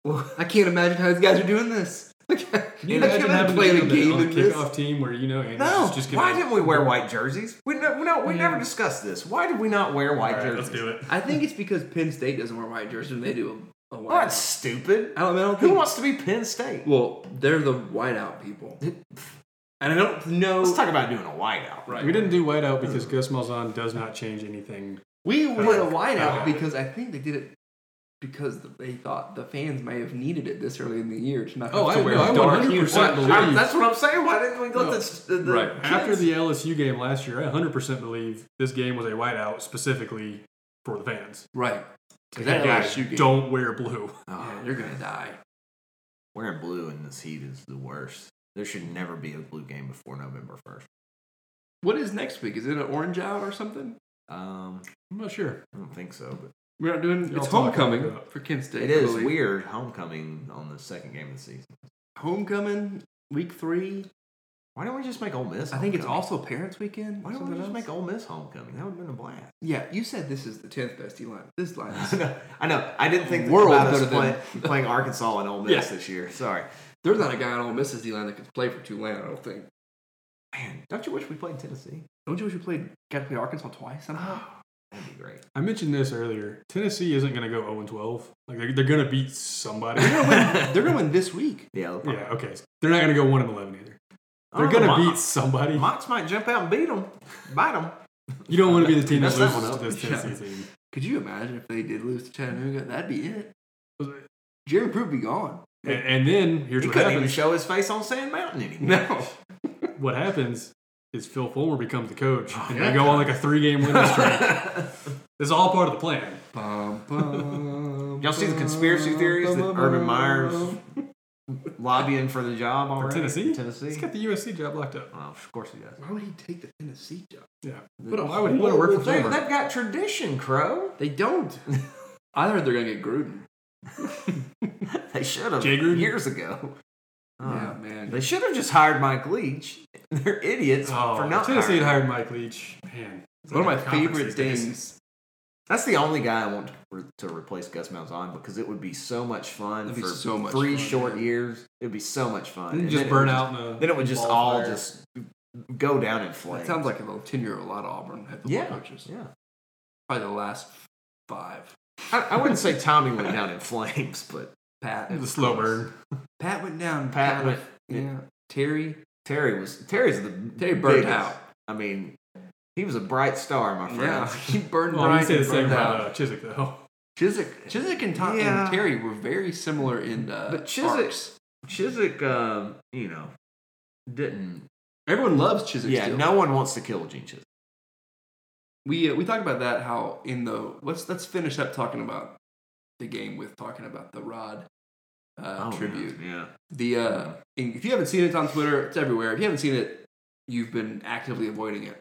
I can't imagine how these guys are doing this. Can you imagine having to playing a be game on in the this? kickoff team where Andy's No, just gonna, why didn't we wear white jerseys? We never discussed this. Why did we not wear white jerseys? Let's do it. I think it's because Penn State doesn't wear white jerseys and they do a white. Well, that's stupid. I don't Who think. wants to be Penn State? Well, they're the whiteout people. And I don't know. Let's talk about doing a whiteout. Right. We didn't do whiteout because Gus Malzahn does not change anything. We put a whiteout because I think they did it because they thought the fans may have needed it this early in the year to not have to wear I dark 100% uniforms. believe. That's what I'm saying. Why didn't we let the Right. After the LSU game last year, I 100% believe this game was a whiteout specifically for the fans. Right. Because Hey, that guys, LSU game, don't wear blue. yeah, you're going to die. Wearing blue in this heat is the worst. There should never be a blue game before November 1st. What is next week? Is it an orange out or something? I'm not sure. I don't think so, but We're not doing. Y'all It's talk homecoming about it. for Kent State. it I is believe. weird homecoming on the second game of the season. Homecoming week 3. Why don't we just make Ole Miss? I think it's homecoming? also Parents Weekend. Why don't something we just else? make Ole Miss homecoming? That would have been a blast. Yeah, you said this is the 10th best line. This line is. I know. I didn't think World about us better than- playing Arkansas and Ole Miss Yeah. this year. Sorry, There's not a guy on Ole Miss's D line that could play for Tulane. I don't think. man. Don't you wish we played Tennessee? Don't you wish we got to play Arkansas twice somehow? That'd be great. I mentioned this earlier. Tennessee isn't going to go 0-12. Like they're going to beat somebody. They're going to win this week. Yeah. Yeah, okay. They're not going to go 1-11 either. They're Oh, going to Mox- beat somebody. Mox might jump out and beat them, bite them. You don't want to be the team that That's loses not to this enough. Tennessee team. Could you imagine if they did lose to Chattanooga? That'd be it. Jeremy Pruitt would be gone. And then here's He what couldn't even happens. show his face on Sand Mountain anymore. No. What happens is Phil Fulmer becomes the coach, and they go on like a 3-game winning streak. It's all part of the plan. Bum, bum, Y'all see the conspiracy theories that Urban Meyer's lobbying for the job For already? Tennessee? Tennessee. He's got the USC job locked up. Well, of course he does. Why would he take the Tennessee job? Yeah. Why would he want to work for They've Fulmer? got tradition, Crow. They don't. I heard they're going to get Gruden. They should have Jay Gruden? years ago. Yeah, man. They should have just hired Mike Leach. They're idiots for not Tennessee had hiring. hired Mike Leach. Man, One of my Conference favorite these days. things. That's the only guy I want to replace Gus Malzahn because it would be so much fun It'd be for so much 3 fun, short yeah. years. It would be so much fun. And just then it burn would out in a Then it would just ball all fire. just go down in flames. That sounds like a tenure of a lot of Auburn head football yeah, coaches. yeah. Probably the last 5. I wouldn't say Tommy went down in flames, but Pat. It was a slow burn. Pat went down. Pat kind went- of, yeah. Terry's Terry's the burned biggest. out. I mean, he was a bright star, my friend. Yeah, he burned Well, you bright. say the and same burned about out. Chiswick, though. Chiswick and, Yeah. and Terry were very similar in But Chiswick, arcs. Chiswick, didn't. Everyone loves Chiswick. Yeah, still. no one wants to kill Gene Chiswick. We talked about that. How in the let's finish up talking about the game with talking about the Rod tribute. Yeah. And if you haven't seen it, it's on Twitter. It's everywhere. If you haven't seen it, you've been actively avoiding it.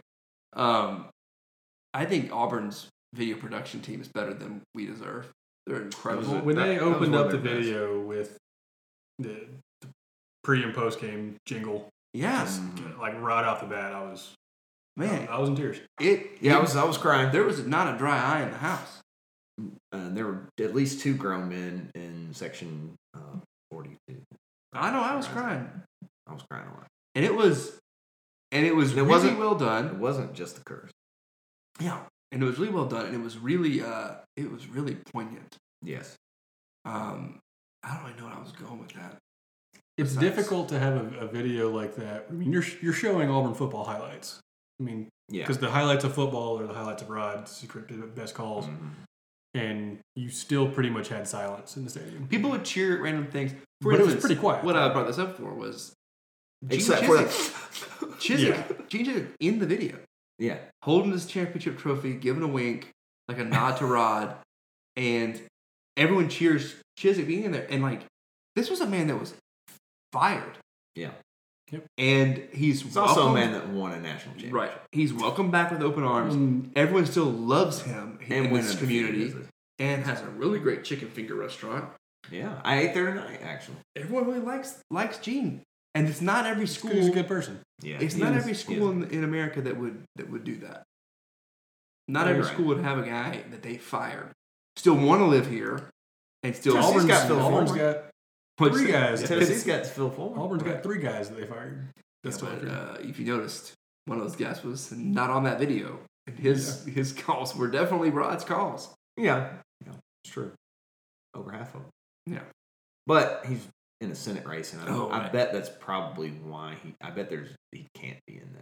I think Auburn's video production team is better than we deserve. They're incredible. When they that was opened one up of the their best. video with the pre and post game jingle, Yes, like right off the bat, I was in tears. I was crying. There was not a dry eye in the house. There were at least 2 grown men in section 42. I know. I was crying, I was crying a lot. and it was really wasn't- well It done. wasn't just the curse. Yeah, and it was really well done, and it was really poignant. Yes. I don't really know what I was going with that. It's Besides- difficult to have a video like that. I mean, you're showing Auburn football highlights. I mean, Yeah. because the highlights of football are the highlights of Rod, secret best calls, Mhm. and you still pretty much had silence in the stadium. People would cheer at random things. For But it was instance, pretty quiet. What I brought this up for was Except for the. Gene Chiswick in the video, Yeah. holding his championship trophy, giving a wink, like a nod to Rod, and everyone cheers Chiswick being in there. And like, this was a man that was fired. Yeah. Yep. And he's It's also a man that won a national championship. Right. He's welcomed back with open arms. Everyone still loves him in this community. And has a really great chicken finger restaurant. Yeah. I ate there tonight, actually. Everyone really likes Gene. And it's not every school. He's a good person. Yeah. It's not every school in America that would do that. Not every school would have a guy that they fired. Still want to live here. And still Auburn's got Phil Auburn's Fulmer. got 3 guys. Tennessee's got Phil Fulmer. Auburn's got 3 guys that they fired. That's but, if you noticed, one of those guys was not on that video. And his calls were definitely Rod's calls. Yeah. It's true. Over half of them. Yeah. But he's in a Senate race, and I right. bet that's probably why he can't be in that.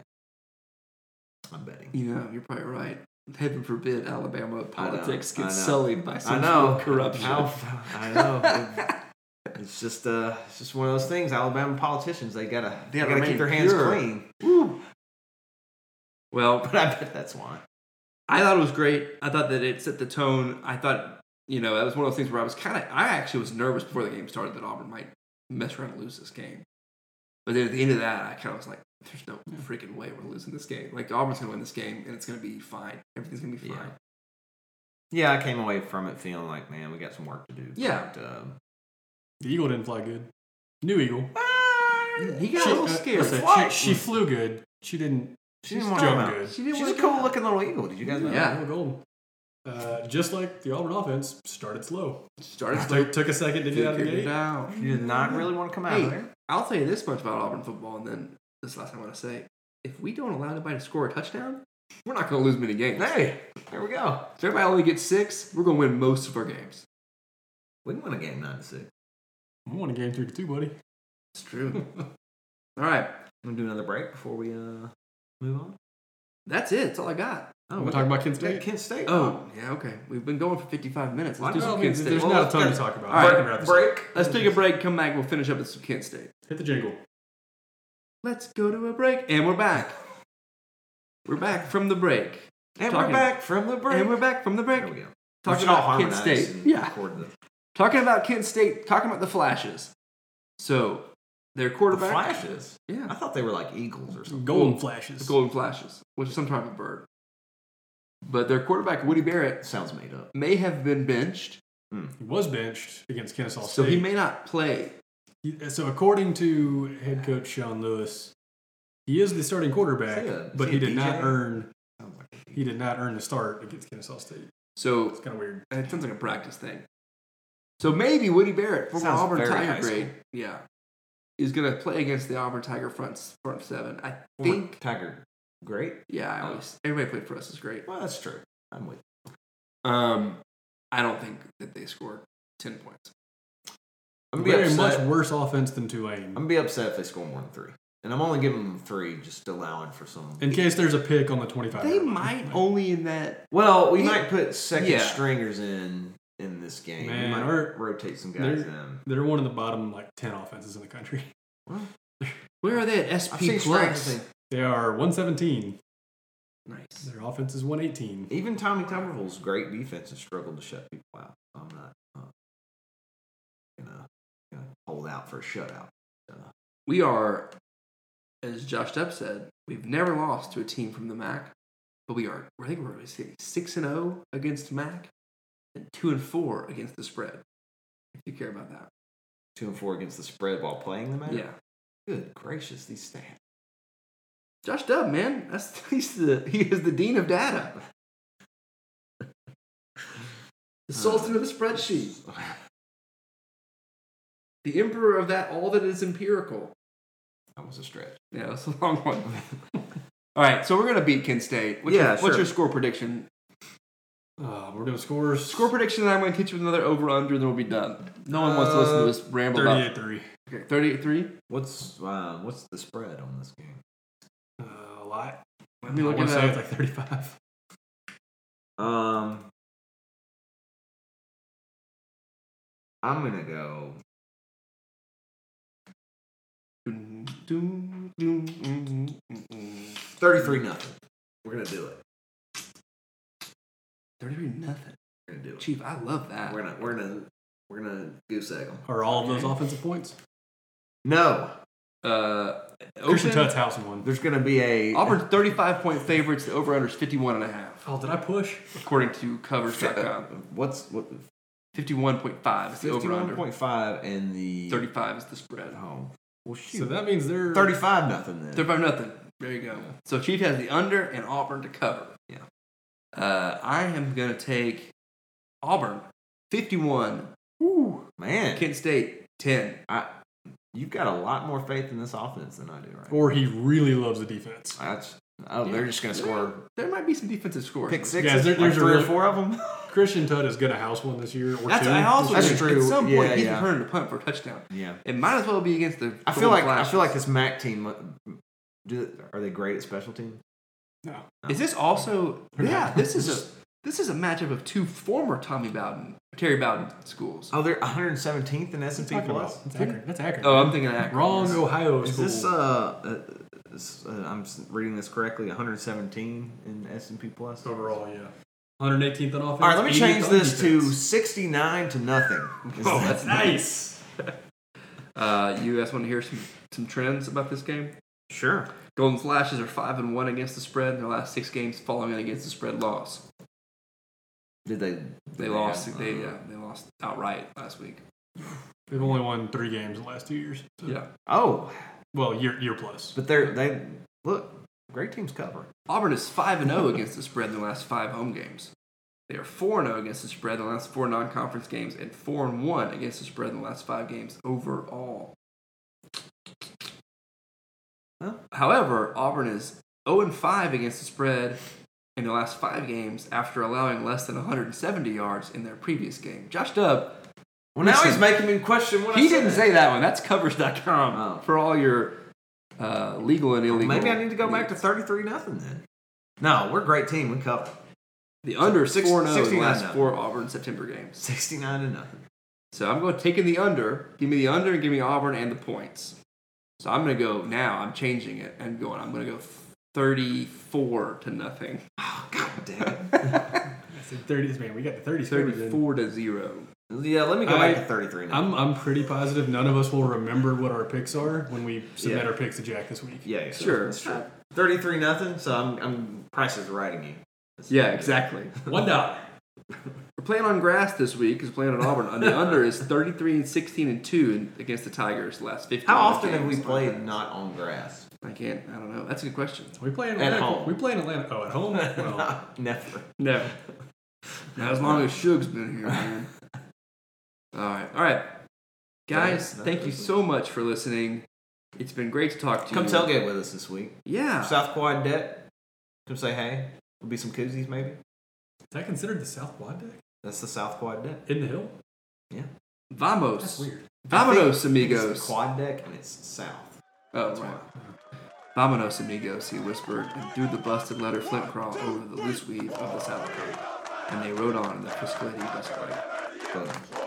I'm betting. You're probably right. Heaven forbid Alabama politics I know. gets sullied by some sort of corruption. I know. It's just one of those things. Alabama politicians, they gotta keep their hands clean. Woo. Well, but I bet that's why. I thought it was great. I thought that it set the tone. I thought, that was one of those things where I actually was nervous before the game started that Auburn might mess around and lose this game. But then at the end of that, I kind of was like, there's no freaking way we're losing this game. Like, Auburn's going to win this game, and it's going to be fine. Everything's going to be fine. Yeah, I came away from it feeling like, man, we got some work to do. Yeah. But, the Eagle didn't fly good. New Eagle. He got a little scared. She flew good. She didn't want jump good. She's a cool-looking little eagle. Did you guys know that? Yeah, golden. Just like the Auburn offense, started slow. Took a second to get out of the gate. You did not really want to come out of there. I'll tell you this much about Auburn football, and then this is the last thing I want to say. If we don't allow anybody to score a touchdown, we're not going to lose many games. Hey, there we go. If everybody only gets 6, we're going to win most of our games. We can win a game 9-6. We won a game 3-2, buddy. It's true. All right. Want to do another break before we move on? That's it. That's all I got. Oh, we're talking about Kent State? Kent State. Oh, yeah, okay. We've been going for 55 minutes. Let's do some Kent State. There's not a ton to talk about. All right, break. Let's take a break. Come back. We'll finish up with some Kent State. Hit the jingle. Let's go to a break. And we're back. We're back from the break. We're back from the break. There we go. Talking about Kent State. Yeah. Talking about Kent State. Talking about the Flashes. So, their quarterback. The Flashes? Yeah. I thought they were like eagles or something. Golden Flashes. Golden Flashes, which is some type of bird. But their quarterback, Woody Barrett, sounds made up. May have been benched. He was benched against Kennesaw State. So he may not play. So according to head coach Sean Lewis, he is the starting quarterback, but he did not earn the start against Kennesaw State. So it's kind of weird. It sounds like a practice thing. So maybe Woody Barrett, former Auburn Tiger grade, is going to play against the Auburn Tiger front 7. I think Tiger great. Yeah, everybody played for us is great. Well, that's true. I'm with you. I don't think that they scored 10 points. I'm gonna be very upset. much worse offense than Tulane. I'm gonna be upset if they score more than 3, and I'm only giving them 3, just allowing for some. In case there's a pick on the 25. They might only in that. Well, we might put second stringers in this game. Man, we might rotate some guys in. They're one of the bottom 10 offenses in the country. Well, where are they at SP Plus? They are 117. Nice. Their offense is 118. Even Tommy Tuberville's great defense has struggled to shut people out. I'm not gonna hold out for a shutout. We are, as Josh Depp said, we've never lost to a team from the MAC, but I think we're 6-0 against MAC and 2-4 against the spread. If you care about that. 2-4 against the spread while playing the MAC? Yeah. Good gracious, these stats. Josh Dubb, man, he is the dean of data. The sultan of the spreadsheet. The emperor of all that is empirical. That was a stretch. Yeah, that's a long one. All right, so we're going to beat Kent State. What's your score prediction? We're doing scores. Score prediction, and I'm going to hit you with another over-under, then we'll be done. No one wants to listen to this ramble 38-3. Okay, 38-3? What's the spread on this game? A lot. Let me look at it up. It's like 35. I'm going to go 33-0. We're going to do it. 33-0. We're going to do it. Chief, I love that. We're gonna goose egg them. Are all of those offensive points? No. Christian Tutt's house in one. There's going to be a Auburn's 35-point favorites. The over/under is 51.5. Oh, did I push? According to Covers.com. What? 51.5 is the over/under. 51.5 and the 35 is the spread. Oh, well, shoot. So that means they're 35-0 then. 35-0. There you go. So Chief has the under and Auburn to cover. Yeah. I am going to take Auburn 51. Ooh, man. Kent State 10. You've got a lot more faith in this offense than I do, right? Or he really loves the defense. They're just going to score. There might be some defensive scores. Pick six. Yeah, there's three or four of them. Christian Tutt is going to house one this year. Or That's two. That's true. At some point, he's Yeah. returning to punt for a touchdown. Yeah. It might as well be against the. I feel like this MAC team. Are they great at special teams? No. Is this also? Yeah, this is a matchup of two former Terry Bowden schools. Oh, they're 117th in S&P Plus. That's accurate. Oh, I'm thinking of Akron. Wrong Ohio Is school. this I'm reading this correctly? 117 in S&P Plus Overall, yeah. 118th on offense. All right, let me 80th change on this to defense. 69-0. Oh, that's Nice. You guys want to hear some trends about this game? Sure. Golden Flashes are 5-1 against the spread in their last 6 games, following an against the spread loss. Did they? They lost. They lost outright last week. They've only won 3 games in the last 2 years. So. Yeah. Oh, Well, year plus. but they look. Great teams cover. Auburn is 5-0 against the spread in the last 5 home games. They are 4-0 against the spread in the last 4 non-conference games, and 4-1 against the spread in the last 5 games overall. Huh? However, Auburn is 0-5 against the spread in the last 5 games after allowing less than 170 yards in their previous game. Josh Dubb. Well, now he's making me question what He I said. didn't say that one. That's Covers.com Oh. for all your legal and illegal. Maybe I need to go back to 33-0 then. No, we're a great team. We cover. The under is 4-0 in the last 69-0. 4 Auburn September games. 69-0. So I'm going to take in the under. Give me the under and give me Auburn and the points. So I'm going to go now. I'm changing it and going. I'm going to go 34-0. Oh, God damn it. That's the 30s, man. We got the 30s. 34-0. Yeah, let me go back to 33-0. I'm pretty positive none of us will remember what our picks are when we submit our picks to Jack this week. Yeah, Sure. That's true. 33-0. So I'm Price is writing you. Yeah, exactly. $1. We're playing on grass this week. Is playing on Auburn. And the under is 33-16-2 against the Tigers the last 15. How often have games. we played not on grass? I don't know. That's a good question. We play in At Atlanta. home. We play in Atlanta. Oh, at home? Well, Never. No. Not as long as Suge's been here, man. All right. Guys, thank you so much for listening. It's been great to talk to you. Come tailgate with us this week. Yeah. South Quad Deck. Come say hey. There'll be some koozies maybe. is that considered the South Quad Deck? That's the South Quad Deck. In the hill? Yeah. Vamos. That's weird. Vamonos, It's amigos. the Quad Deck and it's south. Oh, right. Vamonos, amigos, he whispered, and threw the busted letter flint crawl over the loose weave of the saddle coat. And they rode on in the Frisco Lady bus ride. Boom.